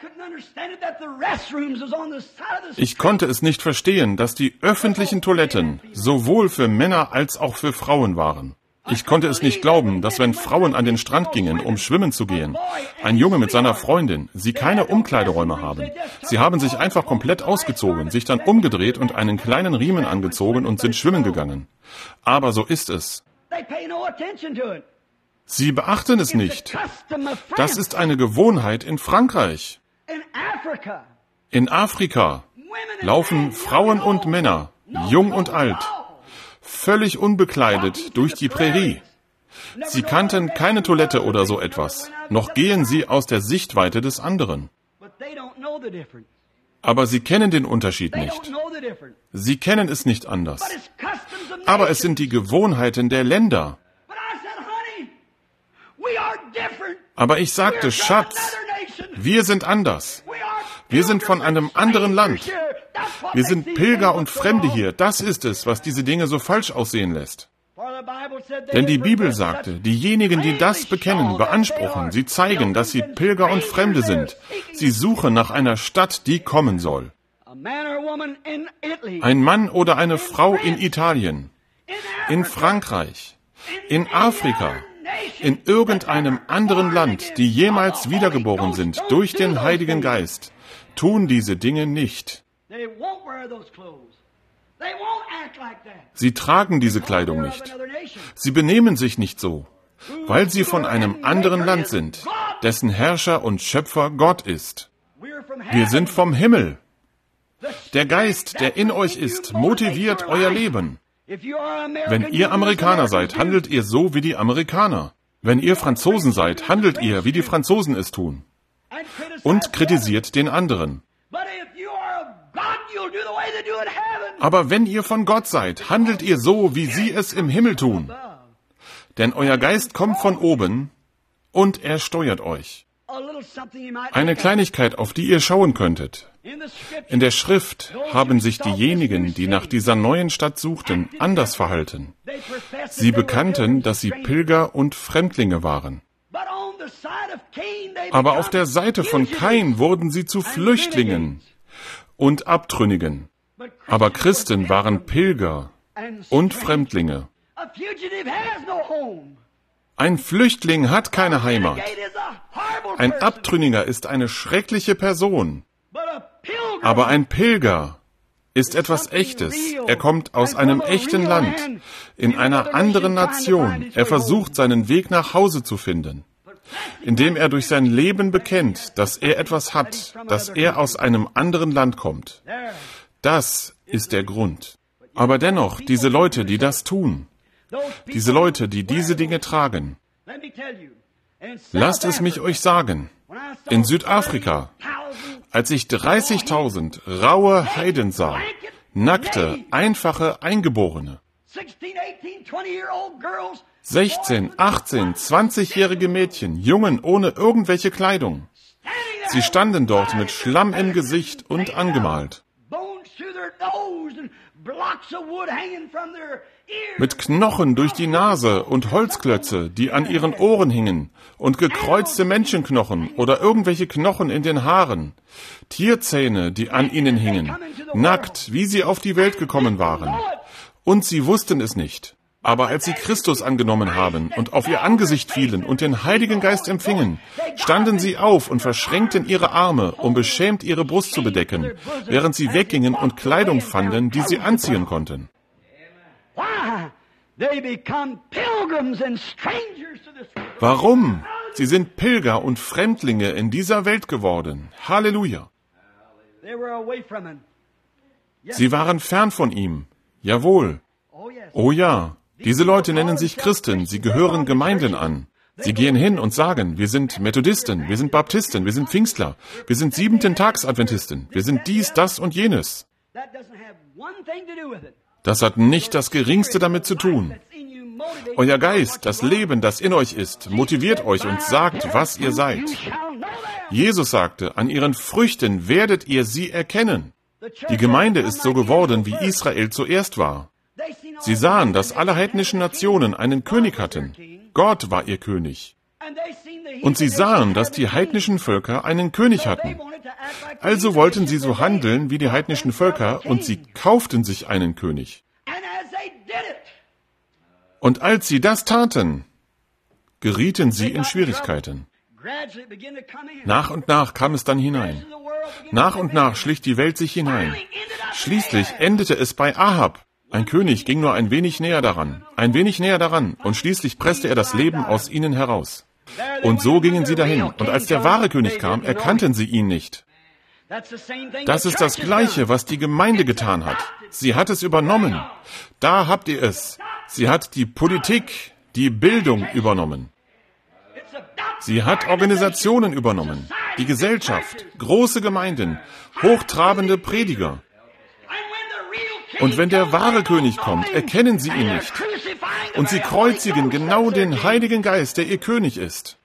Ich konnte es nicht verstehen, dass die öffentlichen Toiletten sowohl für Männer als auch für Frauen waren. Ich konnte es nicht glauben, dass wenn Frauen an den Strand gingen, um schwimmen zu gehen, ein Junge mit seiner Freundin, sie keine Umkleideräume haben. Sie haben sich einfach komplett ausgezogen, sich dann umgedreht und einen kleinen Riemen angezogen und sind schwimmen gegangen. Aber so ist es. Sie beachten es nicht. Das ist eine Gewohnheit in Frankreich. In Afrika laufen Frauen und Männer, jung und alt, völlig unbekleidet durch die Prärie. Sie kannten keine Toilette oder so etwas, noch gehen sie aus der Sichtweite des anderen. Aber sie kennen den Unterschied nicht. Sie kennen es nicht anders. Aber es sind die Gewohnheiten der Länder. Aber ich sagte, Schatz, wir sind anders. Wir sind von einem anderen Land. Wir sind Pilger und Fremde hier. Das ist es, was diese Dinge so falsch aussehen lässt. Denn die Bibel sagte, diejenigen, die das bekennen, beanspruchen, sie zeigen, dass sie Pilger und Fremde sind. Sie suchen nach einer Stadt, die kommen soll. Ein Mann oder eine Frau in Italien, in Frankreich, in Afrika, in irgendeinem anderen Land, die jemals wiedergeboren sind durch den Heiligen Geist, tun diese Dinge nicht. Sie tragen diese Kleidung nicht. Sie benehmen sich nicht so, weil sie von einem anderen Land sind, dessen Herrscher und Schöpfer Gott ist. Wir sind vom Himmel. Der Geist, der in euch ist, motiviert euer Leben. Wenn ihr Amerikaner seid, handelt ihr so wie die Amerikaner. Wenn ihr Franzosen seid, handelt ihr, wie die Franzosen es tun. Und kritisiert den anderen. Aber wenn ihr von Gott seid, handelt ihr so, wie sie es im Himmel tun. Denn euer Geist kommt von oben und er steuert euch. Eine Kleinigkeit, auf die ihr schauen könntet. In der Schrift haben sich diejenigen, die nach dieser neuen Stadt suchten, anders verhalten. Sie bekannten, dass sie Pilger und Fremdlinge waren. Aber auf der Seite von Kain wurden sie zu Flüchtlingen und Abtrünnigen. Aber Christen waren Pilger und Fremdlinge. Ein Flüchtling hat keine Heimat. Ein Abtrünniger ist eine schreckliche Person. Aber ein Pilger ist etwas Echtes. Er kommt aus einem echten Land, in einer anderen Nation. Er versucht, seinen Weg nach Hause zu finden, indem er durch sein Leben bekennt, dass er etwas hat, dass er aus einem anderen Land kommt. Das ist der Grund. Aber dennoch, diese Leute, die das tun, diese Leute, die diese Dinge tragen, lasst es mich euch sagen, in Südafrika, als ich dreißigtausend raue Heiden sah, nackte, einfache Eingeborene, sechzehn, achtzehn, zwanzigjährige Mädchen, Jungen ohne irgendwelche Kleidung. Sie standen dort mit Schlamm im Gesicht und angemalt, mit Knochen durch die Nase und Holzklötze, die an ihren Ohren hingen, und gekreuzte Menschenknochen oder irgendwelche Knochen in den Haaren, Tierzähne, die an ihnen hingen, nackt, wie sie auf die Welt gekommen waren. Und sie wussten es nicht. Aber als sie Christus angenommen haben und auf ihr Angesicht fielen und den Heiligen Geist empfingen, standen sie auf und verschränkten ihre Arme, um beschämt ihre Brust zu bedecken, während sie weggingen und Kleidung fanden, die sie anziehen konnten. Warum? Sie sind Pilger und Fremdlinge in dieser Welt geworden. Halleluja. Sie waren fern von ihm. Jawohl. Oh ja. Diese Leute nennen sich Christen, sie gehören Gemeinden an. Sie gehen hin und sagen, wir sind Methodisten, wir sind Baptisten, wir sind Pfingstler, wir sind Siebenten-Tags-Adventisten, wir sind dies, das und jenes. Das hat nicht das Geringste damit zu tun. Euer Geist, das Leben, das in euch ist, motiviert euch und sagt, was ihr seid. Jesus sagte, an ihren Früchten werdet ihr sie erkennen. Die Gemeinde ist so geworden, wie Israel zuerst war. Sie sahen, dass alle heidnischen Nationen einen König hatten. Gott war ihr König. Und sie sahen, dass die heidnischen Völker einen König hatten. Also wollten sie so handeln wie die heidnischen Völker und sie kauften sich einen König. Und als sie das taten, gerieten sie in Schwierigkeiten. Nach und nach kam es dann hinein. Nach und nach schlich die Welt sich hinein. Schließlich endete es bei Ahab. Ein König ging nur ein wenig näher daran, ein wenig näher daran, und schließlich presste er das Leben aus ihnen heraus. Und so gingen sie dahin, und als der wahre König kam, erkannten sie ihn nicht. Das ist das Gleiche, was die Gemeinde getan hat. Sie hat es übernommen. Da habt ihr es. Sie hat die Politik, die Bildung übernommen. Sie hat Organisationen übernommen, die Gesellschaft, große Gemeinden, hochtrabende Prediger. Und wenn der wahre König kommt, erkennen sie ihn nicht. Und sie kreuzigen genau den Heiligen Geist, der ihr König ist.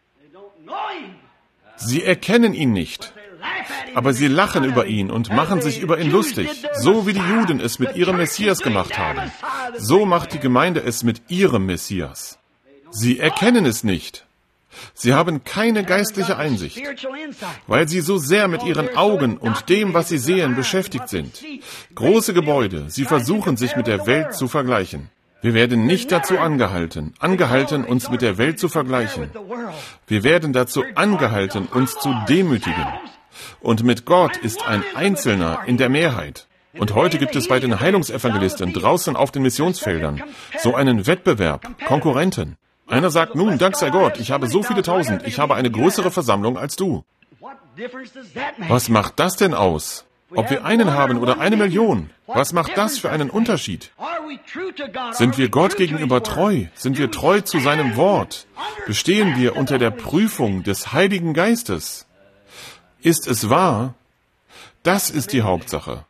Sie erkennen ihn nicht. Aber sie lachen über ihn und machen sich über ihn lustig, so wie die Juden es mit ihrem Messias gemacht haben. So macht die Gemeinde es mit ihrem Messias. Sie erkennen es nicht. Sie haben keine geistliche Einsicht, weil sie so sehr mit ihren Augen und dem, was sie sehen, beschäftigt sind. Große Gebäude, sie versuchen sich mit der Welt zu vergleichen. Wir werden nicht dazu angehalten, angehalten, uns mit der Welt zu vergleichen. Wir werden dazu angehalten, uns zu demütigen. Und mit Gott ist ein Einzelner in der Mehrheit. Und heute gibt es bei den Heilungsevangelisten draußen auf den Missionsfeldern so einen Wettbewerb, Konkurrenten. Einer sagt, nun, Dank sei Gott, ich habe so viele Tausend, ich habe eine größere Versammlung als du. Was macht das denn aus? Ob wir einen haben oder eine Million, was macht das für einen Unterschied? Sind wir Gott gegenüber treu? Sind wir treu zu seinem Wort? Bestehen wir unter der Prüfung des Heiligen Geistes? Ist es wahr? Das ist die Hauptsache.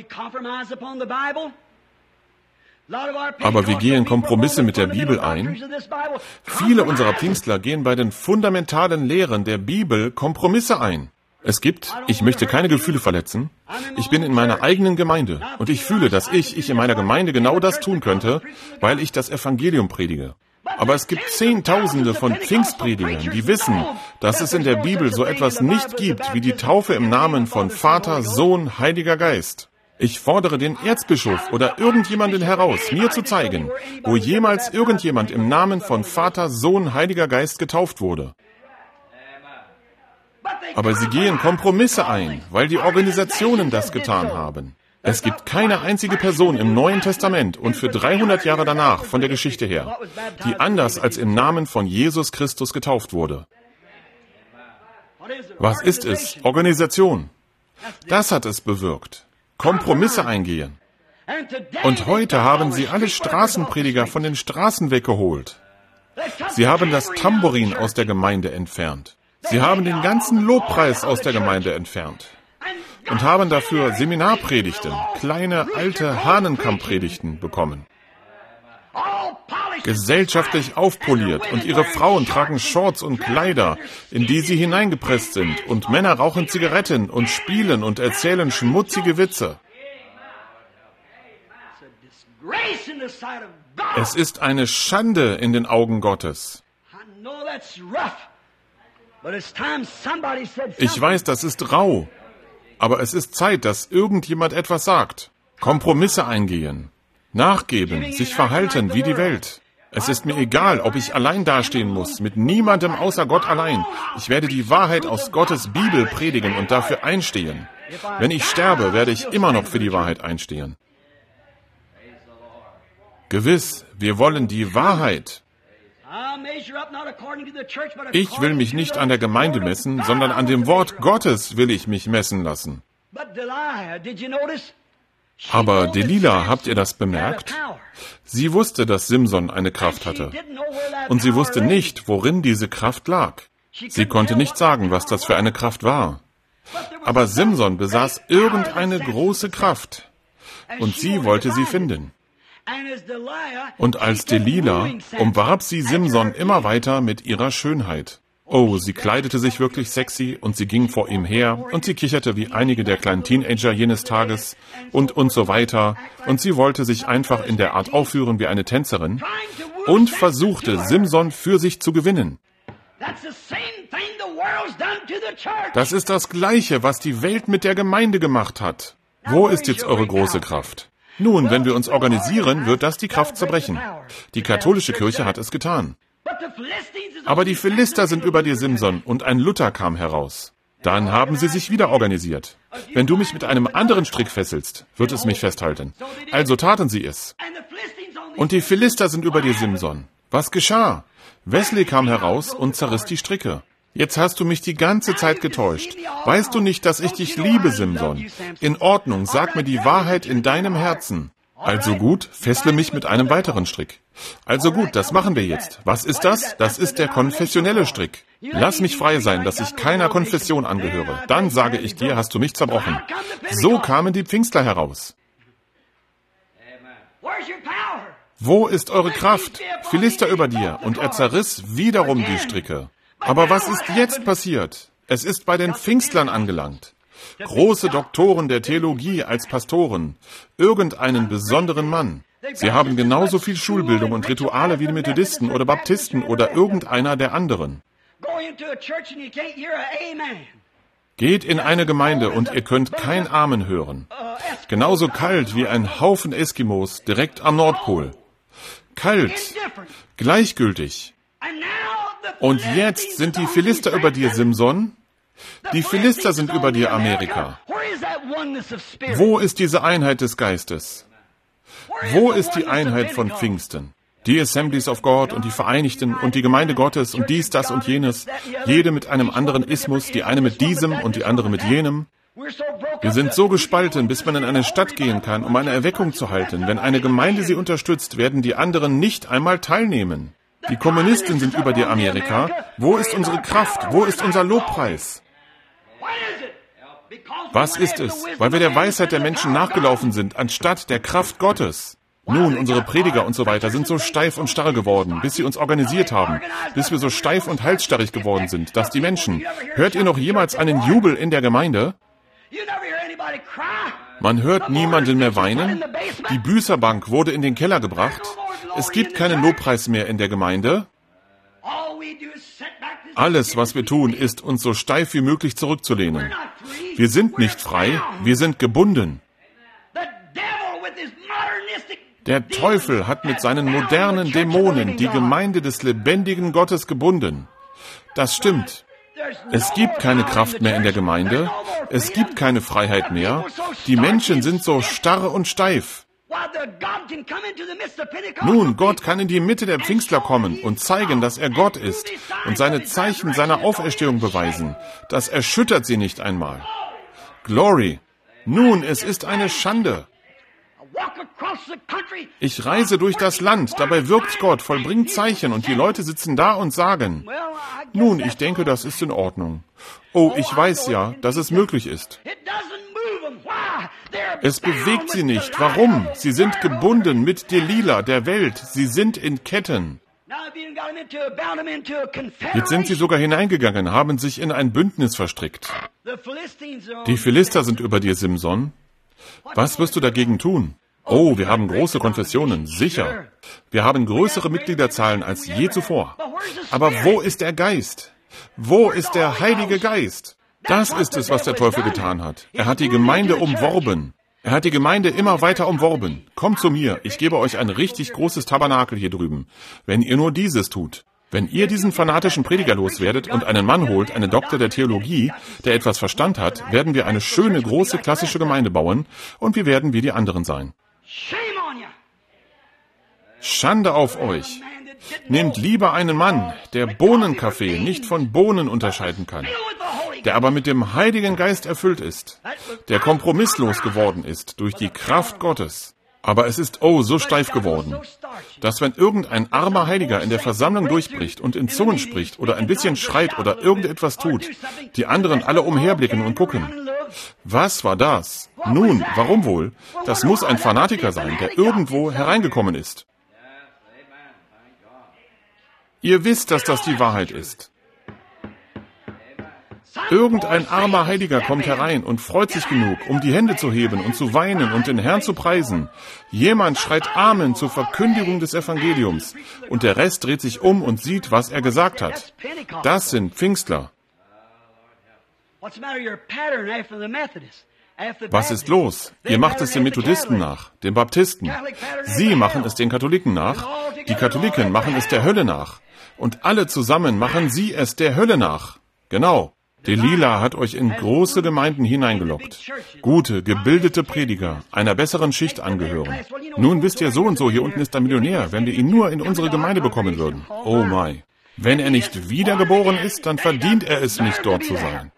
Aber wir gehen Kompromisse mit der Bibel ein. Viele unserer Pfingstler gehen bei den fundamentalen Lehren der Bibel Kompromisse ein. Es gibt, ich möchte keine Gefühle verletzen, ich bin in meiner eigenen Gemeinde und ich fühle, dass ich, ich in meiner Gemeinde genau das tun könnte, weil ich das Evangelium predige. Aber es gibt Zehntausende von Pfingstpredigern, die wissen, dass es in der Bibel so etwas nicht gibt wie die Taufe im Namen von Vater, Sohn, Heiliger Geist. Ich fordere den Erzbischof oder irgendjemanden heraus, mir zu zeigen, wo jemals irgendjemand im Namen von Vater, Sohn, Heiliger Geist getauft wurde. Aber sie gehen Kompromisse ein, weil die Organisationen das getan haben. Es gibt keine einzige Person im Neuen Testament und für dreihundert Jahre danach von der Geschichte her, die anders als im Namen von Jesus Christus getauft wurde. Was ist es? Organisation. Das hat es bewirkt. Kompromisse eingehen. Und heute haben sie alle Straßenprediger von den Straßen weggeholt. Sie haben das Tambourin aus der Gemeinde entfernt. Sie haben den ganzen Lobpreis aus der Gemeinde entfernt. Und haben dafür Seminarpredigten, kleine, alte Hahnenkamm-Predigten bekommen. Gesellschaftlich aufpoliert und ihre Frauen tragen Shorts und Kleider, in die sie hineingepresst sind, und Männer rauchen Zigaretten und spielen und erzählen schmutzige Witze. Es ist eine Schande in den Augen Gottes. Ich weiß, das ist rau, aber es ist Zeit, dass irgendjemand etwas sagt. Kompromisse eingehen, nachgeben, sich verhalten wie die Welt. Es ist mir egal, ob ich allein dastehen muss, mit niemandem außer Gott allein. Ich werde die Wahrheit aus Gottes Bibel predigen und dafür einstehen. Wenn ich sterbe, werde ich immer noch für die Wahrheit einstehen. Gewiss, wir wollen die Wahrheit. Ich will mich nicht an der Gemeinde messen, sondern an dem Wort Gottes will ich mich messen lassen. Aber Delila, habt ihr das bemerkt? Sie wusste, dass Simson eine Kraft hatte. Und sie wusste nicht, worin diese Kraft lag. Sie konnte nicht sagen, was das für eine Kraft war. Aber Simson besaß irgendeine große Kraft. Und sie wollte sie finden. Und als Delila umwarb sie Simson immer weiter mit ihrer Schönheit. Oh, sie kleidete sich wirklich sexy und sie ging vor ihm her und sie kicherte wie einige der kleinen Teenager jenes Tages und und so weiter. Und sie wollte sich einfach in der Art aufführen wie eine Tänzerin und versuchte, Simson für sich zu gewinnen. Das ist das Gleiche, was die Welt mit der Gemeinde gemacht hat. Wo ist jetzt eure große Kraft? Nun, wenn wir uns organisieren, wird das die Kraft zerbrechen. Die katholische Kirche hat es getan. Aber die Philister sind über dir, Simson, und ein Luther kam heraus. Dann haben sie sich wieder organisiert. Wenn du mich mit einem anderen Strick fesselst, wird es mich festhalten. Also taten sie es. Und die Philister sind über dir, Simson. Was geschah? Wesley kam heraus und zerriss die Stricke. Jetzt hast du mich die ganze Zeit getäuscht. Weißt du nicht, dass ich dich liebe, Simson? In Ordnung, sag mir die Wahrheit in deinem Herzen. Also gut, fessle mich mit einem weiteren Strick. Also gut, das machen wir jetzt. Was ist das? Das ist der konfessionelle Strick. Lass mich frei sein, dass ich keiner Konfession angehöre. Dann sage ich dir, hast du mich zerbrochen. So kamen die Pfingstler heraus. Wo ist eure Kraft? Philister über dir, und er zerriss wiederum die Stricke. Aber was ist jetzt passiert? Es ist bei den Pfingstlern angelangt. Große Doktoren der Theologie als Pastoren, irgendeinen besonderen Mann. Sie haben genauso viel Schulbildung und Rituale wie die Methodisten oder Baptisten oder irgendeiner der anderen. Geht in eine Gemeinde und ihr könnt kein Amen hören. Genauso kalt wie ein Haufen Eskimos direkt am Nordpol. kalt, gleichgültig. Und jetzt sind die Philister über dir, Simson. Die Philister sind über dir, Amerika. Wo ist diese Einheit des Geistes? Wo ist die Einheit von Pfingsten? Die Assemblies of God und die Vereinigten und die Gemeinde Gottes und dies, das und jenes, jede mit einem anderen Ismus, die eine mit diesem und die andere mit jenem. Wir sind so gespalten, bis man in eine Stadt gehen kann, um eine Erweckung zu halten. Wenn eine Gemeinde sie unterstützt, werden die anderen nicht einmal teilnehmen. Die Kommunisten sind über dir, Amerika. Wo ist unsere Kraft? Wo ist unser Lobpreis? Was ist es? Weil wir der Weisheit der Menschen nachgelaufen sind, anstatt der Kraft Gottes. Nun, unsere Prediger und so weiter sind so steif und starr geworden, bis sie uns organisiert haben, bis wir so steif und halsstarrig geworden sind, dass die Menschen... Hört ihr noch jemals einen Jubel in der Gemeinde? Man hört niemanden mehr weinen. Die Büßerbank wurde in den Keller gebracht. Es gibt keinen Lobpreis mehr in der Gemeinde. Alles, was wir tun, ist, uns so steif wie möglich zurückzulehnen. Wir sind nicht frei, wir sind gebunden. Der Teufel hat mit seinen modernen Dämonen die Gemeinde des lebendigen Gottes gebunden. Das stimmt. Es gibt keine Kraft mehr in der Gemeinde. Es gibt keine Freiheit mehr. Die Menschen sind so starr und steif. Nun, Gott kann in die Mitte der Pfingstler kommen und zeigen, dass er Gott ist und seine Zeichen seiner Auferstehung beweisen. Das erschüttert sie nicht einmal. Glory! Nun, es ist eine Schande. Ich reise durch das Land, dabei wirkt Gott, vollbringt Zeichen und die Leute sitzen da und sagen, nun, ich denke, das ist in Ordnung. Oh, ich weiß ja, dass es möglich ist. Es bewegt sie nicht. Warum? Sie sind gebunden mit Delila, der Welt. Sie sind in Ketten. Jetzt sind sie sogar hineingegangen, haben sich in ein Bündnis verstrickt. Die Philister sind über dir, Simson. Was wirst du dagegen tun? Oh, wir haben große Konfessionen, sicher. Wir haben größere Mitgliederzahlen als je zuvor. Aber wo ist der Geist? Wo ist der Heilige Geist? Das ist es, was der Teufel getan hat. Er hat die Gemeinde umworben. Er hat die Gemeinde immer weiter umworben. Kommt zu mir, ich gebe euch ein richtig großes Tabernakel hier drüben. Wenn ihr nur dieses tut. Wenn ihr diesen fanatischen Prediger loswerdet und einen Mann holt, einen Doktor der Theologie, der etwas Verstand hat, werden wir eine schöne, große, klassische Gemeinde bauen und wir werden wie die anderen sein. Schande auf euch! Nehmt lieber einen Mann, der Bohnenkaffee nicht von Bohnen unterscheiden kann, der aber mit dem Heiligen Geist erfüllt ist, der kompromisslos geworden ist durch die Kraft Gottes. Aber es ist, oh, so steif geworden, dass wenn irgendein armer Heiliger in der Versammlung durchbricht und in Zungen spricht oder ein bisschen schreit oder irgendetwas tut, die anderen alle umherblicken und gucken. Was war das? Nun, warum wohl? Das muss ein Fanatiker sein, der irgendwo hereingekommen ist. Ihr wisst, dass das die Wahrheit ist. Irgendein armer Heiliger kommt herein und freut sich genug, um die Hände zu heben und zu weinen und den Herrn zu preisen. Jemand schreit Amen zur Verkündigung des Evangeliums und der Rest dreht sich um und sieht, was er gesagt hat. Das sind Pfingstler. Was ist los? Ihr macht es den Methodisten nach, den Baptisten. Sie machen es den Katholiken nach. Die Katholiken machen es der Hölle nach. Und alle zusammen machen sie es der Hölle nach. Genau. Delila hat euch in große Gemeinden hineingelockt. Gute, gebildete Prediger, einer besseren Schicht angehören. Nun wisst ihr, so und so, hier unten ist ein Millionär, wenn wir ihn nur in unsere Gemeinde bekommen würden. Oh my. Wenn er nicht wiedergeboren ist, dann verdient er es nicht, dort zu sein.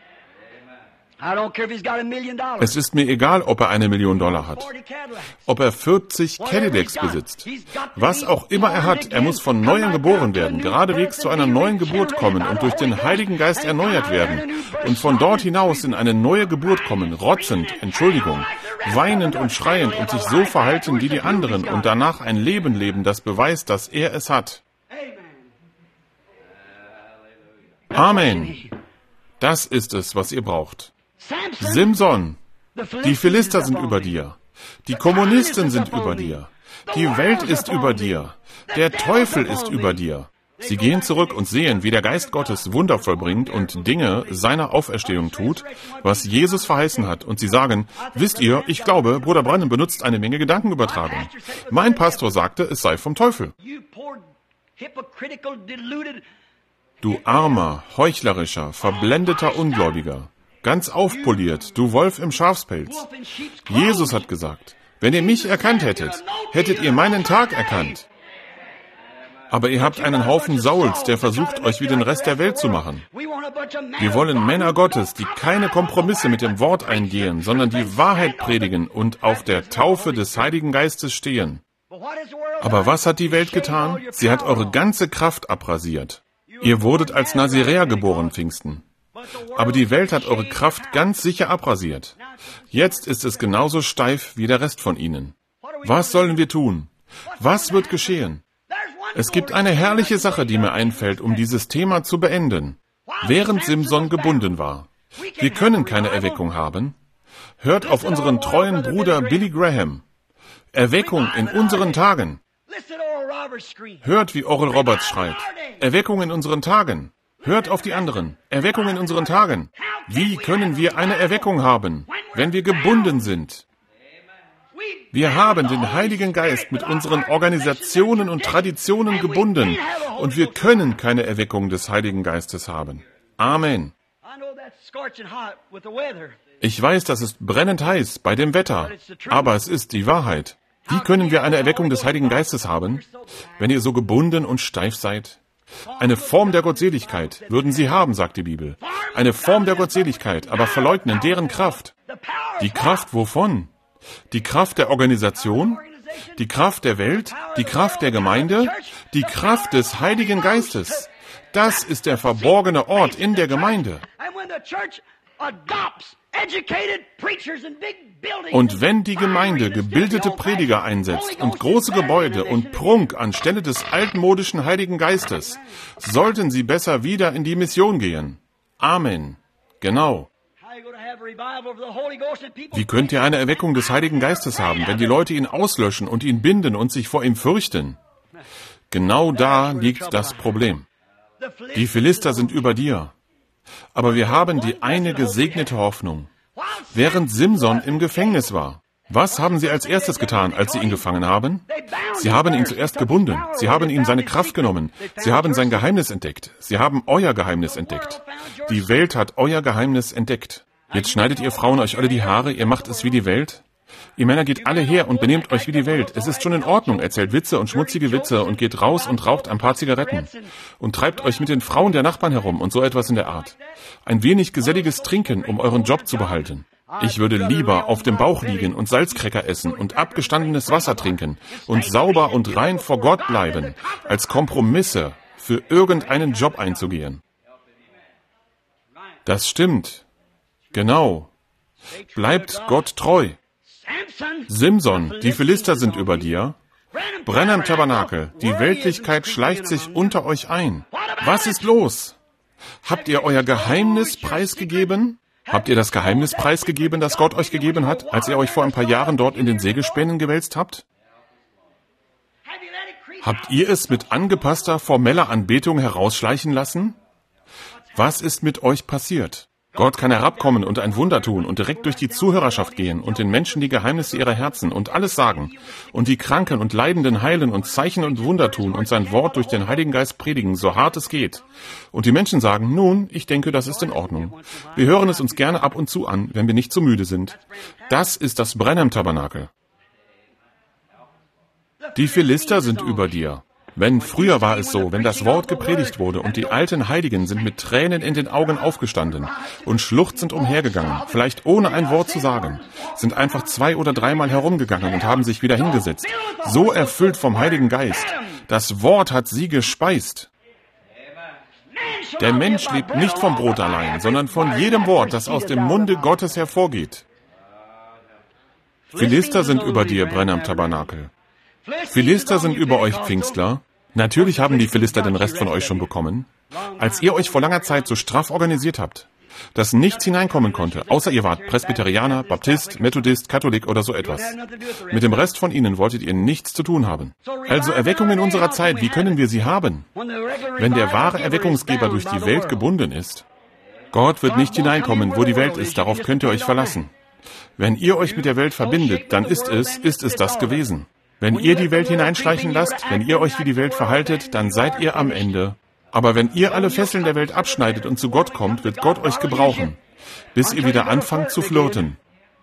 Es ist mir egal, ob er eine Million Dollar hat, ob er vierzig Cadillacs besitzt. Was auch immer er hat, er muss von Neuem geboren werden, geradewegs zu einer neuen Geburt kommen und durch den Heiligen Geist erneuert werden und von dort hinaus in eine neue Geburt kommen, rotzend, Entschuldigung, weinend und schreiend und sich so verhalten wie die anderen und danach ein Leben leben, das beweist, dass er es hat. Amen. Das ist es, was ihr braucht. Simson, die Philister sind über dir, die Kommunisten sind über dir, die Welt ist über dir, der Teufel ist über dir. Sie gehen zurück und sehen, wie der Geist Gottes Wunder vollbringt und Dinge seiner Auferstehung tut, was Jesus verheißen hat. Und sie sagen, wisst ihr, ich glaube, Bruder Branham benutzt eine Menge Gedankenübertragung. Mein Pastor sagte, es sei vom Teufel. Du armer, heuchlerischer, verblendeter Ungläubiger, ganz aufpoliert, du Wolf im Schafspelz. Jesus hat gesagt, wenn ihr mich erkannt hättet, hättet ihr meinen Tag erkannt. Aber ihr habt einen Haufen Sauls, der versucht, euch wie den Rest der Welt zu machen. Wir wollen Männer Gottes, die keine Kompromisse mit dem Wort eingehen, sondern die Wahrheit predigen und auf der Taufe des Heiligen Geistes stehen. Aber was hat die Welt getan? Sie hat eure ganze Kraft abrasiert. Ihr wurdet als Naziräer geboren, Pfingsten. Aber die Welt hat eure Kraft ganz sicher abrasiert. Jetzt ist es genauso steif wie der Rest von ihnen. Was sollen wir tun? Was wird geschehen? Es gibt eine herrliche Sache, die mir einfällt, um dieses Thema zu beenden. Während Simson gebunden war. Wir können keine Erweckung haben. Hört auf unseren treuen Bruder Billy Graham. Erweckung in unseren Tagen. Hört, wie Oral Roberts schreit. Erweckung in unseren Tagen. Hört auf die anderen. Erweckung in unseren Tagen. Wie können wir eine Erweckung haben, wenn wir gebunden sind? Wir haben den Heiligen Geist mit unseren Organisationen und Traditionen gebunden und wir können keine Erweckung des Heiligen Geistes haben. Amen. Ich weiß, das ist brennend heiß bei dem Wetter, aber es ist die Wahrheit. Wie können wir eine Erweckung des Heiligen Geistes haben, wenn ihr so gebunden und steif seid? Eine Form der Gottseligkeit würden sie haben, sagt die Bibel. Eine Form der Gottseligkeit, aber verleugnen deren Kraft. Die Kraft wovon? Die Kraft der Organisation, die Kraft der Welt, die Kraft der Gemeinde, die Kraft des Heiligen Geistes. Das ist der verborgene Ort in der Gemeinde. Und wenn die Gemeinde gebildete Prediger einsetzt und große Gebäude und Prunk anstelle des altmodischen Heiligen Geistes, sollten sie besser wieder in die Mission gehen. Amen. Genau. Wie könnt ihr eine Erweckung des Heiligen Geistes haben, wenn die Leute ihn auslöschen und ihn binden und sich vor ihm fürchten? Genau da liegt das Problem. Die Philister sind über dir. Aber wir haben die eine gesegnete Hoffnung. Während Simson im Gefängnis war, was haben sie als erstes getan, als sie ihn gefangen haben? Sie haben ihn zuerst gebunden. Sie haben ihm seine Kraft genommen. Sie haben sein Geheimnis entdeckt. Sie haben euer Geheimnis entdeckt. Die Welt hat euer Geheimnis entdeckt. Jetzt schneidet ihr Frauen euch alle die Haare, ihr macht es wie die Welt. Ihr Männer geht alle her und benehmt euch wie die Welt. Es ist schon in Ordnung, erzählt Witze und schmutzige Witze und geht raus und raucht ein paar Zigaretten. Und treibt euch mit den Frauen der Nachbarn herum und so etwas in der Art. Ein wenig geselliges Trinken, um euren Job zu behalten. Ich würde lieber auf dem Bauch liegen und Salzcracker essen und abgestandenes Wasser trinken und sauber und rein vor Gott bleiben, als Kompromisse für irgendeinen Job einzugehen. Das stimmt. Genau. Bleibt Gott treu. Simson, die Philister sind über dir. Branham Tabernakel, die Weltlichkeit schleicht sich unter euch ein. Was ist los? Habt ihr euer Geheimnis preisgegeben? Habt ihr das Geheimnis preisgegeben, das Gott euch gegeben hat, als ihr euch vor ein paar Jahren dort in den Sägespänen gewälzt habt? Habt ihr es mit angepasster, formeller Anbetung herausschleichen lassen? Was ist mit euch passiert? Gott kann herabkommen und ein Wunder tun und direkt durch die Zuhörerschaft gehen und den Menschen die Geheimnisse ihrer Herzen und alles sagen und die Kranken und Leidenden heilen und Zeichen und Wunder tun und sein Wort durch den Heiligen Geist predigen, so hart es geht. Und die Menschen sagen, nun, ich denke, das ist in Ordnung. Wir hören es uns gerne ab und zu an, wenn wir nicht zu müde sind. Das ist das Branham-Tabernakel. Die Philister sind über dir. Wenn früher war es so, wenn das Wort gepredigt wurde und die alten Heiligen sind mit Tränen in den Augen aufgestanden und schluchzend umhergegangen, vielleicht ohne ein Wort zu sagen, sind einfach zwei oder dreimal herumgegangen und haben sich wieder hingesetzt. So erfüllt vom Heiligen Geist. Das Wort hat sie gespeist. Der Mensch lebt nicht vom Brot allein, sondern von jedem Wort, das aus dem Munde Gottes hervorgeht. Philister sind über dir, Branham Tabernakel. Philister sind über euch, Pfingstler. Natürlich haben die Philister den Rest von euch schon bekommen. Als ihr euch vor langer Zeit so straff organisiert habt, dass nichts hineinkommen konnte, außer ihr wart Presbyterianer, Baptist, Methodist, Katholik oder so etwas. Mit dem Rest von ihnen wolltet ihr nichts zu tun haben. Also Erweckung in unserer Zeit, wie können wir sie haben? Wenn der wahre Erweckungsgeber durch die Welt gebunden ist, Gott wird nicht hineinkommen, wo die Welt ist, darauf könnt ihr euch verlassen. Wenn ihr euch mit der Welt verbindet, dann ist es, ist es das gewesen. Wenn ihr die Welt hineinschleichen lasst, wenn ihr euch wie die Welt verhaltet, dann seid ihr am Ende. Aber wenn ihr alle Fesseln der Welt abschneidet und zu Gott kommt, wird Gott euch gebrauchen, bis ihr wieder anfangt zu flirten.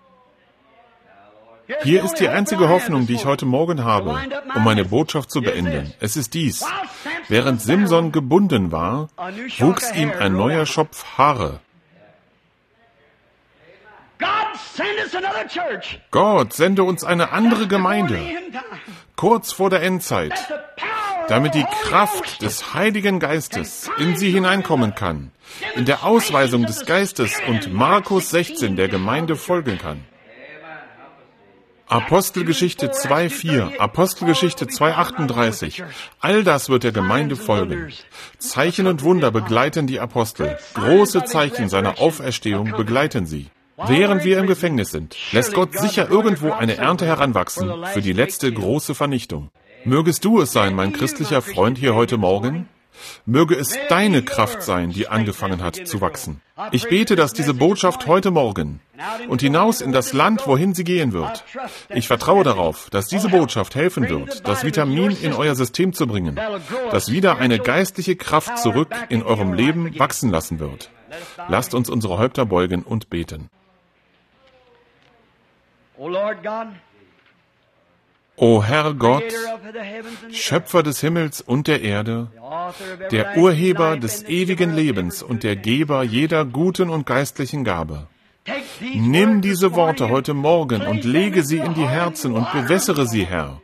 Hier ist die einzige Hoffnung, die ich heute Morgen habe, um meine Botschaft zu beenden. Es ist dies. Während Simson gebunden war, wuchs ihm ein neuer Schopf Haare. Gott sende uns eine andere Gemeinde, kurz vor der Endzeit, damit die Kraft des Heiligen Geistes in sie hineinkommen kann, in der Ausweisung des Geistes und Markus sechzehn der Gemeinde folgen kann. Apostelgeschichte zwei vier, Apostelgeschichte zwei achtunddreißig, all das wird der Gemeinde folgen. Zeichen und Wunder begleiten die Apostel, große Zeichen seiner Auferstehung begleiten sie. Während wir im Gefängnis sind, lässt Gott sicher irgendwo eine Ernte heranwachsen für die letzte große Vernichtung. Mögest du es sein, mein christlicher Freund hier heute Morgen? Möge es deine Kraft sein, die angefangen hat zu wachsen. Ich bete, dass diese Botschaft heute Morgen und hinaus in das Land, wohin sie gehen wird. Ich vertraue darauf, dass diese Botschaft helfen wird, das Vitamin in euer System zu bringen, das wieder eine geistliche Kraft zurück in eurem Leben wachsen lassen wird. Lasst uns unsere Häupter beugen und beten. O Herr Gott, Schöpfer des Himmels und der Erde, der Urheber des ewigen Lebens und der Geber jeder guten und geistlichen Gabe, nimm diese Worte heute Morgen und lege sie in die Herzen und bewässere sie, Herr.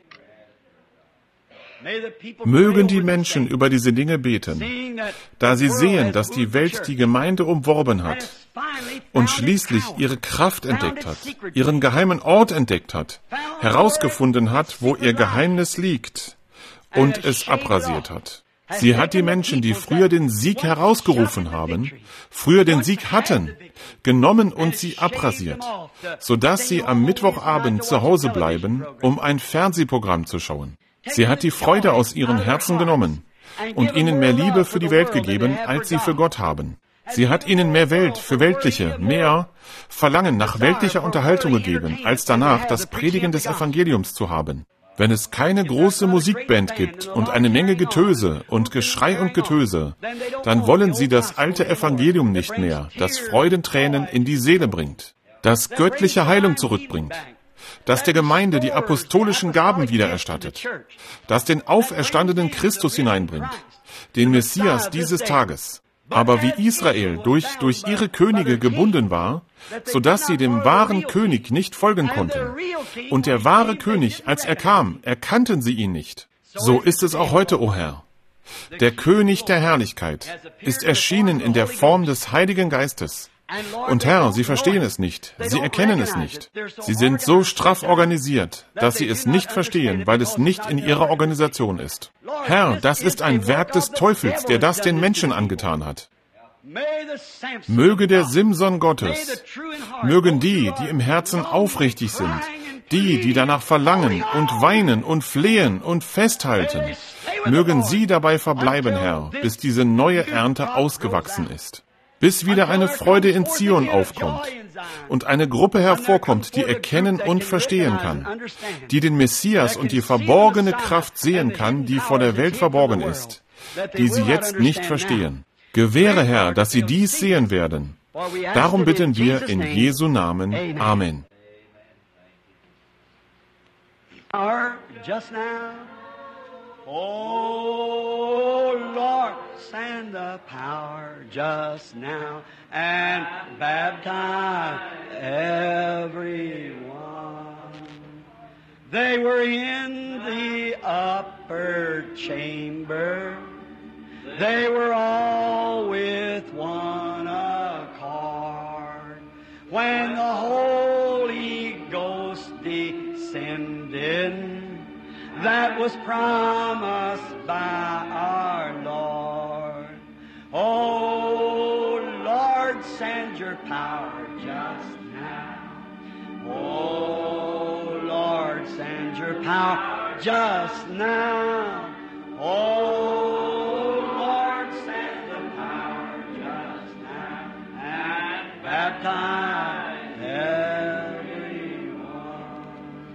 Mögen die Menschen über diese Dinge beten, da sie sehen, dass die Welt die Gemeinde umworben hat und schließlich ihre Kraft entdeckt hat, ihren geheimen Ort entdeckt hat, herausgefunden hat, wo ihr Geheimnis liegt und es abrasiert hat. Sie hat die Menschen, die früher den Sieg herausgerufen haben, früher den Sieg hatten, genommen und sie abrasiert, sodass sie am Mittwochabend zu Hause bleiben, um ein Fernsehprogramm zu schauen. Sie hat die Freude aus ihren Herzen genommen und ihnen mehr Liebe für die Welt gegeben, als sie für Gott haben. Sie hat ihnen mehr Welt für weltliche, mehr Verlangen nach weltlicher Unterhaltung gegeben, als danach das Predigen des Evangeliums zu haben. Wenn es keine große Musikband gibt und eine Menge Getöse und Geschrei und Getöse, dann wollen sie das alte Evangelium nicht mehr, das Freudentränen in die Seele bringt, das göttliche Heilung zurückbringt, das der Gemeinde die apostolischen Gaben wiedererstattet, das den auferstandenen Christus hineinbringt, den Messias dieses Tages. Aber wie Israel durch, durch ihre Könige gebunden war, sodass sie dem wahren König nicht folgen konnten. Und der wahre König, als er kam, erkannten sie ihn nicht. So ist es auch heute, o Herr. Der König der Herrlichkeit ist erschienen in der Form des Heiligen Geistes. Und Herr, sie verstehen es nicht, sie erkennen es nicht. Sie sind so straff organisiert, dass sie es nicht verstehen, weil es nicht in ihrer Organisation ist. Herr, das ist ein Werk des Teufels, der das den Menschen angetan hat. Möge der Simson Gottes, mögen die, die im Herzen aufrichtig sind, die, die danach verlangen und weinen und flehen und festhalten, mögen sie dabei verbleiben, Herr, bis diese neue Ernte ausgewachsen ist. Bis wieder eine Freude in Zion aufkommt und eine Gruppe hervorkommt, die erkennen und verstehen kann, die den Messias und die verborgene Kraft sehen kann, die vor der Welt verborgen ist, die sie jetzt nicht verstehen. Gewähre, Herr, dass sie dies sehen werden. Darum bitten wir in Jesu Namen. Amen. Oh Lord, send the power just now and baptize everyone. They were in the upper chamber. They were all with one accord. When the Holy Ghost descended, that was promised by our Lord. Oh, Lord, send your power just now. Oh, Lord, send your power just now. Oh, Lord, send the power just now and baptize everyone.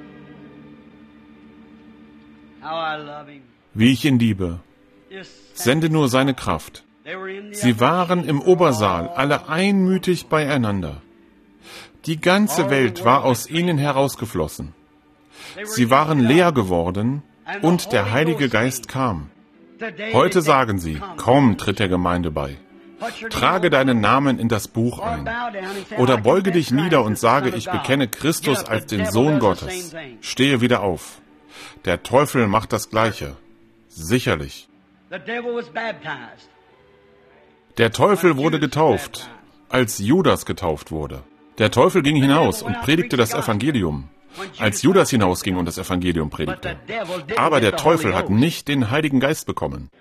How I love him. Wie ich ihn liebe. Sende nur seine Kraft. Sie waren im Obersaal alle einmütig beieinander. Die ganze Welt war aus ihnen herausgeflossen. Sie waren leer geworden und der Heilige Geist kam. Heute sagen sie, komm, tritt der Gemeinde bei. Trage deinen Namen in das Buch ein. Oder beuge dich nieder und sage, ich bekenne Christus als den Sohn Gottes. Stehe wieder auf. Der Teufel macht das Gleiche. Sicherlich. Der Teufel wurde getauft, als Judas getauft wurde. Der Teufel ging hinaus und predigte das Evangelium, als Judas hinausging und das Evangelium predigte. Aber der Teufel hat nicht den Heiligen Geist bekommen.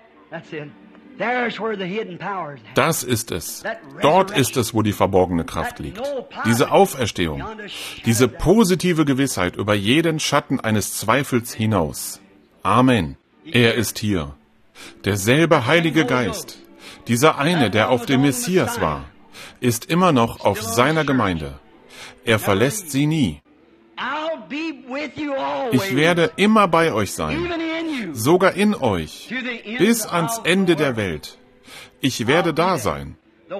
Das ist es. Dort ist es, wo die verborgene Kraft liegt. Diese Auferstehung, diese positive Gewissheit über jeden Schatten eines Zweifels hinaus. Amen. Er ist hier. Derselbe Heilige Geist, dieser eine, der auf dem Messias war, ist immer noch auf seiner Gemeinde. Er verlässt sie nie. Ich werde immer bei euch sein, sogar in euch, bis ans Ende der Welt. Ich werde da sein.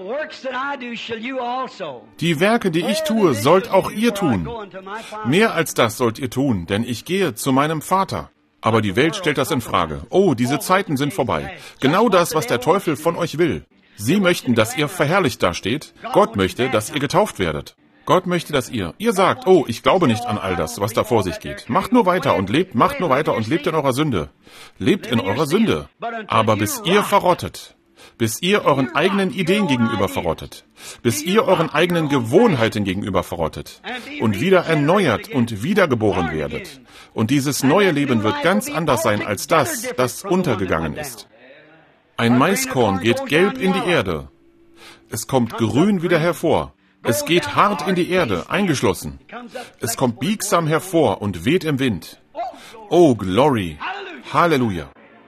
Die Werke, die ich tue, sollt auch ihr tun. Mehr als das sollt ihr tun, denn ich gehe zu meinem Vater. Aber die Welt stellt das in Frage. Oh, diese Zeiten sind vorbei. Genau das, was der Teufel von euch will. Sie möchten, dass ihr verherrlicht dasteht. Gott möchte, dass ihr getauft werdet. Gott möchte, dass ihr, ihr sagt, oh, ich glaube nicht an all das, was da vor sich geht. Macht nur weiter und lebt, macht nur weiter und lebt in eurer Sünde. Lebt in eurer Sünde. Aber bis ihr verrottet, bis ihr euren eigenen Ideen gegenüber verrottet, bis ihr euren eigenen Gewohnheiten gegenüber verrottet und wieder erneuert und wiedergeboren werdet. Und dieses neue Leben wird ganz anders sein als das, das untergegangen ist. Ein Maiskorn geht gelb in die Erde. Es kommt grün wieder hervor. Es geht hart in die Erde, eingeschlossen. Es kommt biegsam hervor und weht im Wind. Oh, Glory! Halleluja!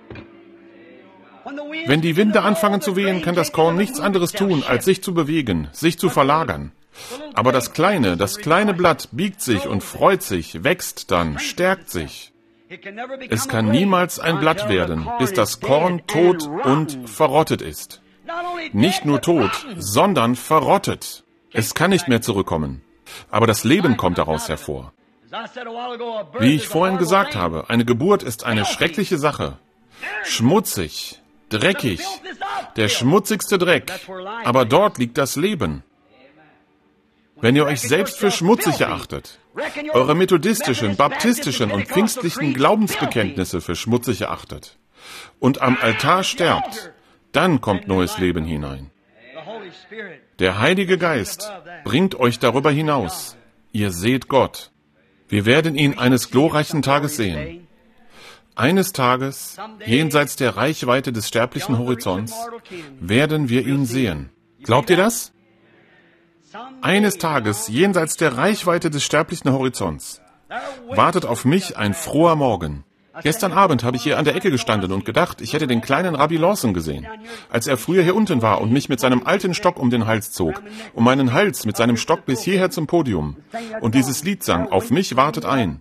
Wenn die Winde anfangen zu wehen, kann das Korn nichts anderes tun, als sich zu bewegen, sich zu verlagern. Aber das kleine, das kleine Blatt biegt sich und freut sich, wächst dann, stärkt sich. Es kann niemals ein Blatt werden, bis das Korn tot und verrottet ist. Nicht nur tot, sondern verrottet. Es kann nicht mehr zurückkommen. Aber das Leben kommt daraus hervor. Wie ich vorhin gesagt habe, eine Geburt ist eine schreckliche Sache. Schmutzig, dreckig, der schmutzigste Dreck. Aber dort liegt das Leben. Wenn ihr euch selbst für schmutzig erachtet, eure methodistischen, baptistischen und pfingstlichen Glaubensbekenntnisse für schmutzig erachtet und am Altar sterbt, dann kommt neues Leben hinein. Der Heilige Geist bringt euch darüber hinaus. Ihr seht Gott. Wir werden ihn eines glorreichen Tages sehen. Eines Tages, jenseits der Reichweite des sterblichen Horizonts, werden wir ihn sehen. Glaubt ihr das? Eines Tages, jenseits der Reichweite des sterblichen Horizonts, wartet auf mich ein froher Morgen. Gestern Abend habe ich hier an der Ecke gestanden und gedacht, ich hätte den kleinen Rabbi Lawson gesehen, als er früher hier unten war und mich mit seinem alten Stock um den Hals zog, um meinen Hals mit seinem Stock bis hierher zum Podium und dieses Lied sang, auf mich wartet ein.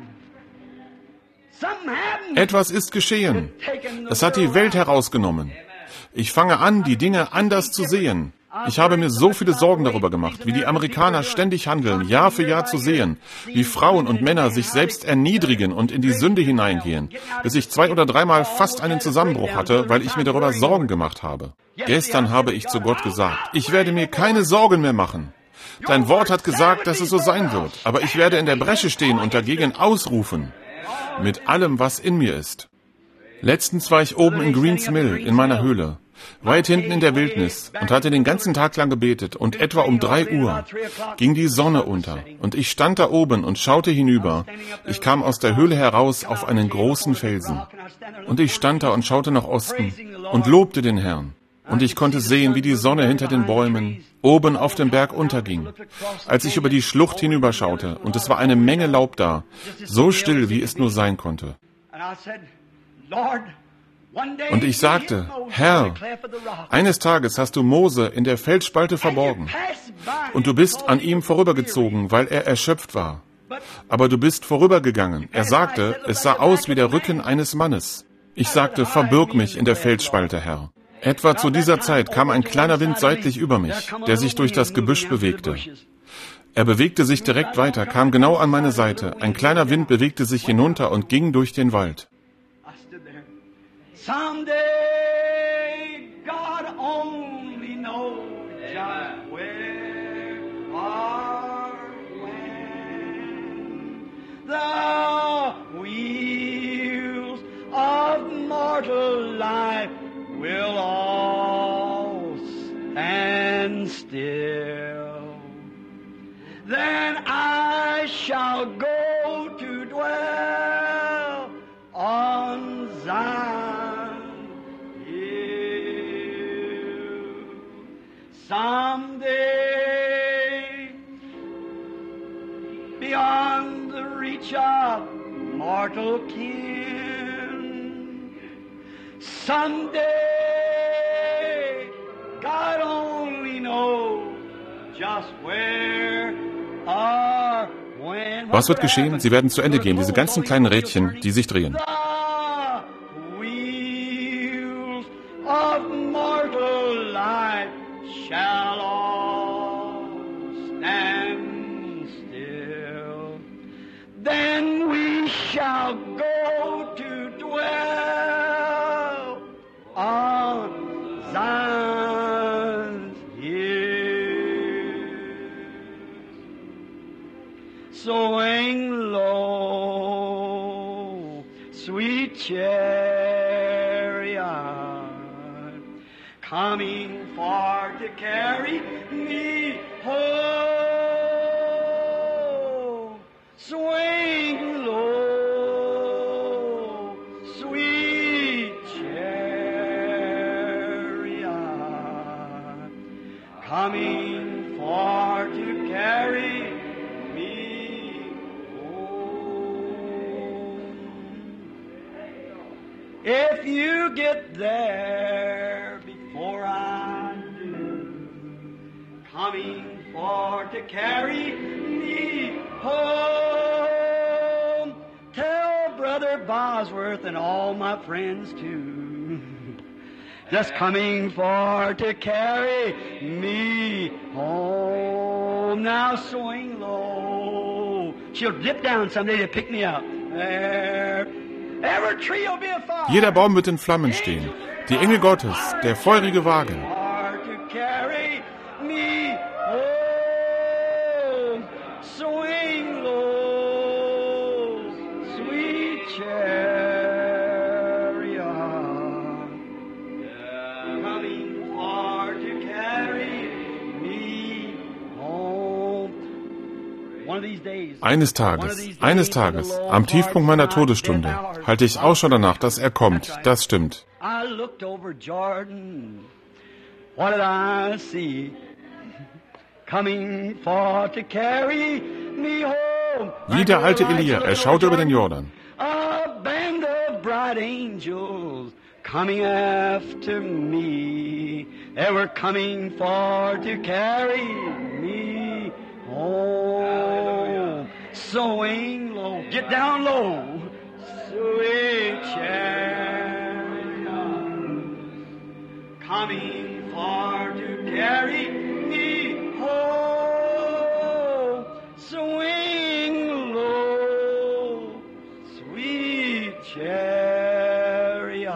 Etwas ist geschehen. Es hat die Welt herausgenommen. Ich fange an, die Dinge anders zu sehen. Ich habe mir so viele Sorgen darüber gemacht, wie die Amerikaner ständig handeln, Jahr für Jahr zu sehen, wie Frauen und Männer sich selbst erniedrigen und in die Sünde hineingehen, bis ich zwei oder dreimal fast einen Zusammenbruch hatte, weil ich mir darüber Sorgen gemacht habe. Gestern habe ich zu Gott gesagt, ich werde mir keine Sorgen mehr machen. Dein Wort hat gesagt, dass es so sein wird, aber ich werde in der Bresche stehen und dagegen ausrufen, mit allem, was in mir ist. Letztens war ich oben in Greens Mill, in meiner Höhle, weit hinten in der Wildnis und hatte den ganzen Tag lang gebetet und etwa um drei Uhr ging die Sonne unter und ich stand da oben und schaute hinüber. Ich kam aus der Höhle heraus auf einen großen Felsen und ich stand da und schaute nach Osten und lobte den Herrn. Und ich konnte sehen, wie die Sonne hinter den Bäumen oben auf dem Berg unterging, als ich über die Schlucht hinüberschaute, und es war eine Menge Laub da, so still, wie es nur sein konnte. Und ich sagte, Herr, eines Tages hast du Mose in der Felsspalte verborgen, und du bist an ihm vorübergezogen, weil er erschöpft war. Aber du bist vorübergegangen. Er sagte, es sah aus wie der Rücken eines Mannes. Ich sagte, verbirg mich in der Felsspalte, Herr. Etwa zu dieser Zeit kam ein kleiner Wind seitlich über mich, der sich durch das Gebüsch bewegte. Er bewegte sich direkt weiter, kam genau an meine Seite. Ein kleiner Wind bewegte sich hinunter und ging durch den Wald. Someday, God only knows just where or when the wheels of mortal life will all stand still. Then I shall go to dwell on Zion hill. Someday, beyond the reach of mortal kin, someday, God only knows just where or when. Was wird geschehen? Sie werden zu Ende gehen, diese ganzen kleinen Rädchen, die sich drehen. Wheels of mortal life shall all stand still. Then we shall go to dwell on Zion's hill. Swing low, sweet chariot, coming far to carry me home. Swing low, sweet chariot, coming far to carry me home. If you get there before I do, coming for to carry me home, tell Brother Bosworth and all my friends too, just coming for to carry me home. Now swing low, she'll dip down someday to pick me up. There. Jeder Baum wird in Flammen stehen. Die Engel Gottes, der feurige Wagen. Eines Tages, eines Tages, am Tiefpunkt meiner Todesstunde, halte ich Ausschau danach, dass er kommt. Das stimmt. Wie der alte Elia, er schaute über den Jordan. Coming after me, they were coming for to carry me home. Swing low, get down low, sweet chariot, coming for to carry me home. Swing low, sweet chariot,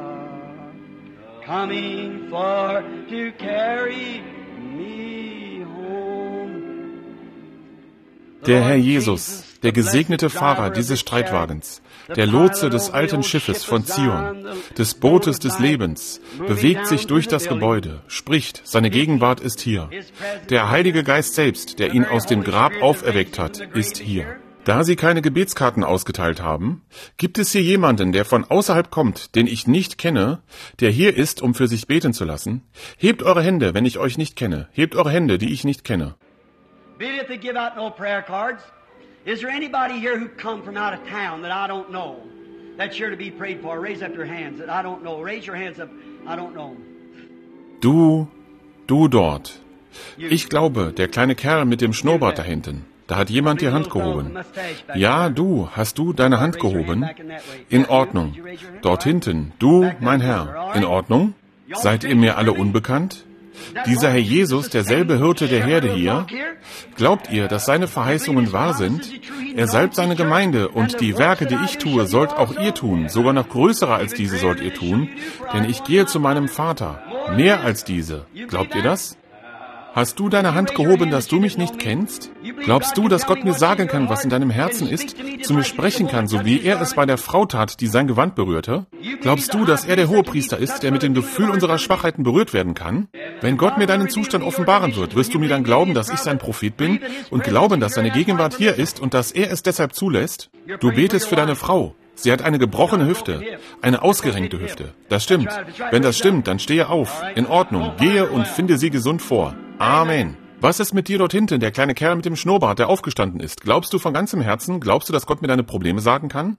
coming for to carry me home. Der Herr Jesus, der gesegnete Fahrer dieses Streitwagens, der Lotse des alten Schiffes von Zion, des Bootes des Lebens, bewegt sich durch das Gebäude, spricht, seine Gegenwart ist hier. Der Heilige Geist selbst, der ihn aus dem Grab auferweckt hat, ist hier. Da Sie keine Gebetskarten ausgeteilt haben, gibt es hier jemanden, der von außerhalb kommt, den ich nicht kenne, der hier ist, um für sich beten zu lassen? Hebt eure Hände, wenn ich euch nicht kenne. Hebt eure Hände, die ich nicht kenne. Be it if they give out no prayer cards. Is there anybody here who come from out of town that I don't know? That's sure to be prayed for. Raise up your hands that I don't know. Raise your hands up. I don't know. Du, du dort. Ich glaube, der kleine Kerl mit dem Schnurrbart da hinten. Da hat jemand die Hand gehoben. Ja, du, hast du deine Hand gehoben? In Ordnung. Dort hinten. Du, mein Herr. In Ordnung? Seid ihr mir alle unbekannt? Dieser Herr Jesus, derselbe Hirte der Herde hier, glaubt ihr, dass seine Verheißungen wahr sind? Er salbt seine Gemeinde und die Werke, die ich tue, sollt auch ihr tun, sogar noch größere als diese sollt ihr tun, denn ich gehe zu meinem Vater, mehr als diese. Glaubt ihr das? Hast du deine Hand gehoben, dass du mich nicht kennst? Glaubst du, dass Gott mir sagen kann, was in deinem Herzen ist, zu mir sprechen kann, so wie er es bei der Frau tat, die sein Gewand berührte? Glaubst du, dass er der Hohepriester ist, der mit dem Gefühl unserer Schwachheiten berührt werden kann? Wenn Gott mir deinen Zustand offenbaren wird, wirst du mir dann glauben, dass ich sein Prophet bin und glauben, dass seine Gegenwart hier ist und dass er es deshalb zulässt? Du betest für deine Frau. Sie hat eine gebrochene Hüfte, eine ausgerenkte Hüfte. Das stimmt. Wenn das stimmt, dann stehe auf. In Ordnung. Gehe und finde sie gesund vor. Amen. Was ist mit dir dort hinten, der kleine Kerl mit dem Schnurrbart, der aufgestanden ist? Glaubst du von ganzem Herzen? Glaubst du, dass Gott mir deine Probleme sagen kann?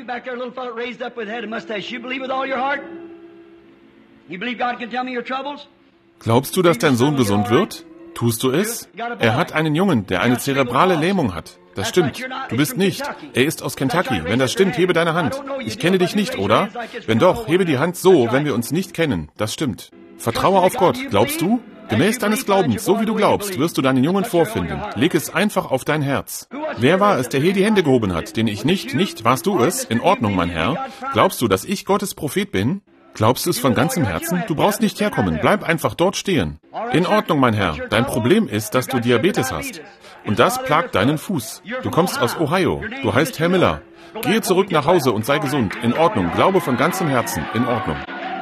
Glaubst du, dass dein Sohn gesund wird? Tust du es? Er hat einen Jungen, der eine zerebrale Lähmung hat. Das stimmt. Du bist nicht. Er ist aus Kentucky. Wenn das stimmt, hebe deine Hand. Ich kenne dich nicht, oder? Wenn doch, hebe die Hand so, wenn wir uns nicht kennen. Das stimmt. Vertraue auf Gott. Glaubst du? Gemäß deines Glaubens, so wie du glaubst, wirst du deinen Jungen vorfinden. Leg es einfach auf dein Herz. Wer war es, der hier die Hände gehoben hat, den ich nicht, nicht, warst du es? In Ordnung, mein Herr. Glaubst du, dass ich Gottes Prophet bin? Glaubst du es von ganzem Herzen? Du brauchst nicht herkommen. Bleib einfach dort stehen. In Ordnung, mein Herr. Dein Problem ist, dass du Diabetes hast. Und das plagt deinen Fuß. Du kommst aus Ohio. Du heißt Herr Miller. Gehe zurück nach Hause und sei gesund. In Ordnung. Glaube von ganzem Herzen. In Ordnung.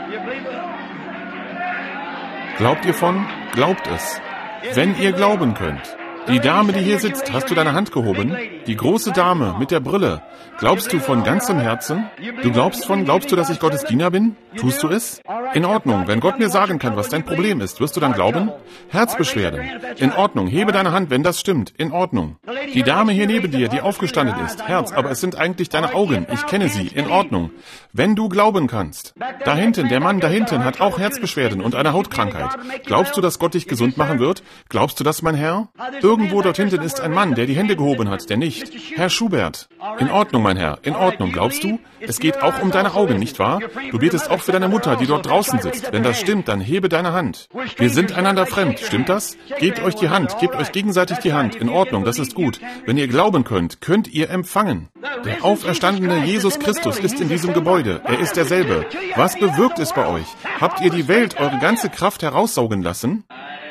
Glaubt ihr von? Glaubt es. Wenn ihr glauben könnt. Die Dame, die hier sitzt, hast du deine Hand gehoben? Die große Dame mit der Brille. Glaubst du von ganzem Herzen? Du glaubst von, glaubst du, dass ich Gottes Diener bin? Tust du es? In Ordnung. Wenn Gott mir sagen kann, was dein Problem ist, wirst du dann glauben? Herzbeschwerden. In Ordnung. Hebe deine Hand, wenn das stimmt. In Ordnung. Die Dame hier neben dir, die aufgestanden ist. Herz, aber es sind eigentlich deine Augen. Ich kenne sie. In Ordnung. Wenn du glauben kannst. Da hinten, der Mann da hinten hat auch Herzbeschwerden und eine Hautkrankheit. Glaubst du, dass Gott dich gesund machen wird? Glaubst du das, mein Herr? Irgendwo dort hinten ist ein Mann, der die Hände gehoben hat, der nicht. Herr Schubert. In Ordnung, mein Herr. In Ordnung. Glaubst du? Es geht auch um deine Augen, nicht wahr? Du betest auch für deine Mutter, die dort draußen sitzt. Wenn das stimmt, dann hebe deine Hand. Wir sind einander fremd. Stimmt das? Gebt euch die Hand. Gebt euch gegenseitig die Hand. In Ordnung. Das ist gut. Wenn ihr glauben könnt, könnt ihr empfangen. Der auferstandene Jesus Christus ist in diesem Gebäude. Er ist derselbe. Was bewirkt es bei euch? Habt ihr die Welt eure ganze Kraft heraussaugen lassen?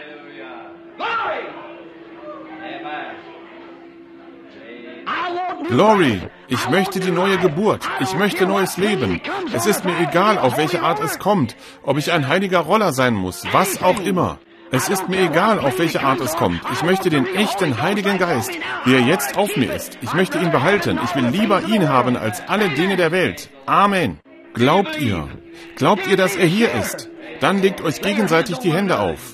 Glory, ich möchte die neue Geburt. Ich möchte neues Leben. Es ist mir egal, auf welche Art es kommt, ob ich ein heiliger Roller sein muss, was auch immer. Es ist mir egal, auf welche Art es kommt. Ich möchte den echten Heiligen Geist, wie er jetzt auf mir ist. Ich möchte ihn behalten. Ich will lieber ihn haben als alle Dinge der Welt. Amen. Glaubt ihr? Glaubt ihr, dass er hier ist? Dann legt euch gegenseitig die Hände auf.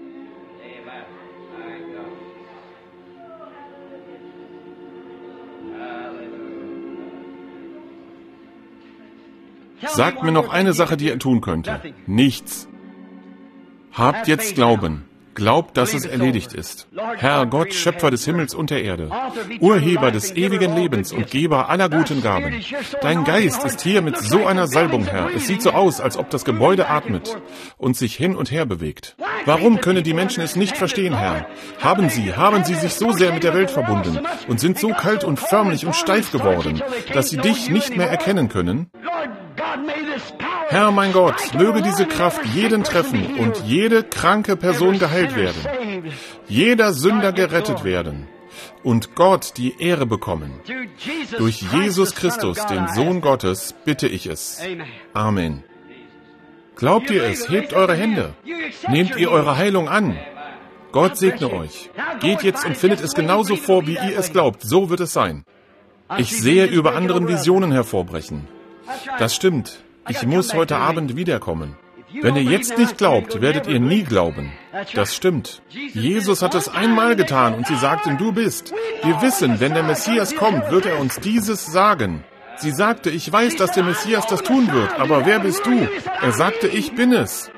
Sagt mir noch eine Sache, die ihr tun könnt. Nichts. Habt jetzt Glauben. Glaubt, dass es erledigt ist. Herr Gott, Schöpfer des Himmels und der Erde, Urheber des ewigen Lebens und Geber aller guten Gaben. Dein Geist ist hier mit so einer Salbung, Herr. Es sieht so aus, als ob das Gebäude atmet und sich hin und her bewegt. Warum können die Menschen es nicht verstehen, Herr? Haben sie, haben sie sich so sehr mit der Welt verbunden und sind so kalt und förmlich und steif geworden, dass sie dich nicht mehr erkennen können? Herr, mein Gott, möge diese Kraft jeden treffen und jede kranke Person geheilt werden, jeder Sünder gerettet werden und Gott die Ehre bekommen. Durch Jesus Christus, den Sohn Gottes, bitte ich es. Amen. Glaubt ihr es? Hebt eure Hände. Nehmt ihr eure Heilung an. Gott segne euch. Geht jetzt und findet es genauso vor, wie ihr es glaubt. So wird es sein. Ich sehe über anderen Visionen hervorbrechen. Das stimmt. Ich muss heute Abend wiederkommen. Wenn ihr jetzt nicht glaubt, werdet ihr nie glauben. Das stimmt. Jesus hat es einmal getan und sie sagten, du bist. Wir wissen, wenn der Messias kommt, wird er uns dieses sagen. Sie sagte, ich weiß, dass der Messias das tun wird, aber wer bist du? Er sagte, ich bin es.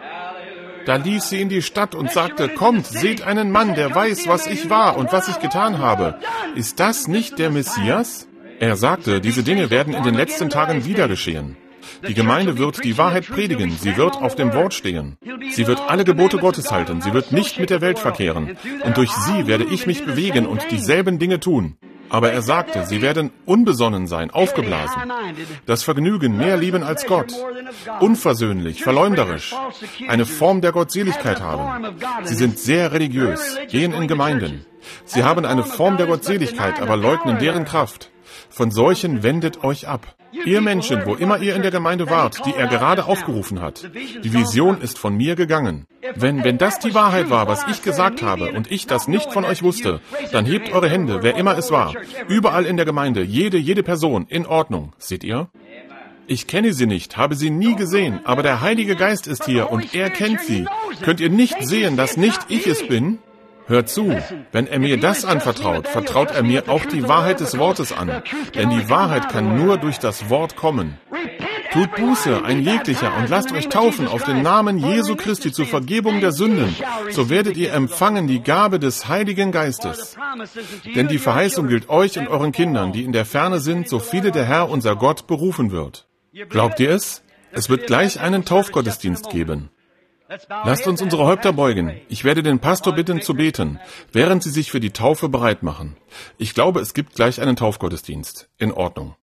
Da lief sie in die Stadt und sagte, kommt, seht einen Mann, der weiß, was ich war und was ich getan habe. Ist das nicht der Messias? Er sagte, diese Dinge werden in den letzten Tagen wieder geschehen. Die Gemeinde wird die Wahrheit predigen, sie wird auf dem Wort stehen. Sie wird alle Gebote Gottes halten, sie wird nicht mit der Welt verkehren. Und durch sie werde ich mich bewegen und dieselben Dinge tun. Aber er sagte, sie werden unbesonnen sein, aufgeblasen. Das Vergnügen mehr lieben als Gott. Unversöhnlich, verleumderisch. Eine Form der Gottseligkeit haben. Sie sind sehr religiös, gehen in Gemeinden. Sie haben eine Form der Gottseligkeit, aber leugnen deren Kraft. Von solchen wendet euch ab. Ihr Menschen, wo immer ihr in der Gemeinde wart, die er gerade aufgerufen hat, die Vision ist von mir gegangen. Wenn, wenn das die Wahrheit war, was ich gesagt habe, und ich das nicht von euch wusste, dann hebt eure Hände, wer immer es war. Überall in der Gemeinde, jede, jede Person, in Ordnung. Seht ihr? Ich kenne sie nicht, habe sie nie gesehen, aber der Heilige Geist ist hier und er kennt sie. Könnt ihr nicht sehen, dass nicht ich es bin? Hört zu, wenn er mir das anvertraut, vertraut er mir auch die Wahrheit des Wortes an. Denn die Wahrheit kann nur durch das Wort kommen. Tut Buße, ein jeglicher, und lasst euch taufen auf den Namen Jesu Christi zur Vergebung der Sünden. So werdet ihr empfangen die Gabe des Heiligen Geistes. Denn die Verheißung gilt euch und euren Kindern, die in der Ferne sind, so viele der Herr, unser Gott, berufen wird. Glaubt ihr es? Es wird gleich einen Taufgottesdienst geben. Lasst uns unsere Häupter beugen. Ich werde den Pastor bitten zu beten, während Sie sich für die Taufe bereit machen. Ich glaube, es gibt gleich einen Taufgottesdienst. In Ordnung.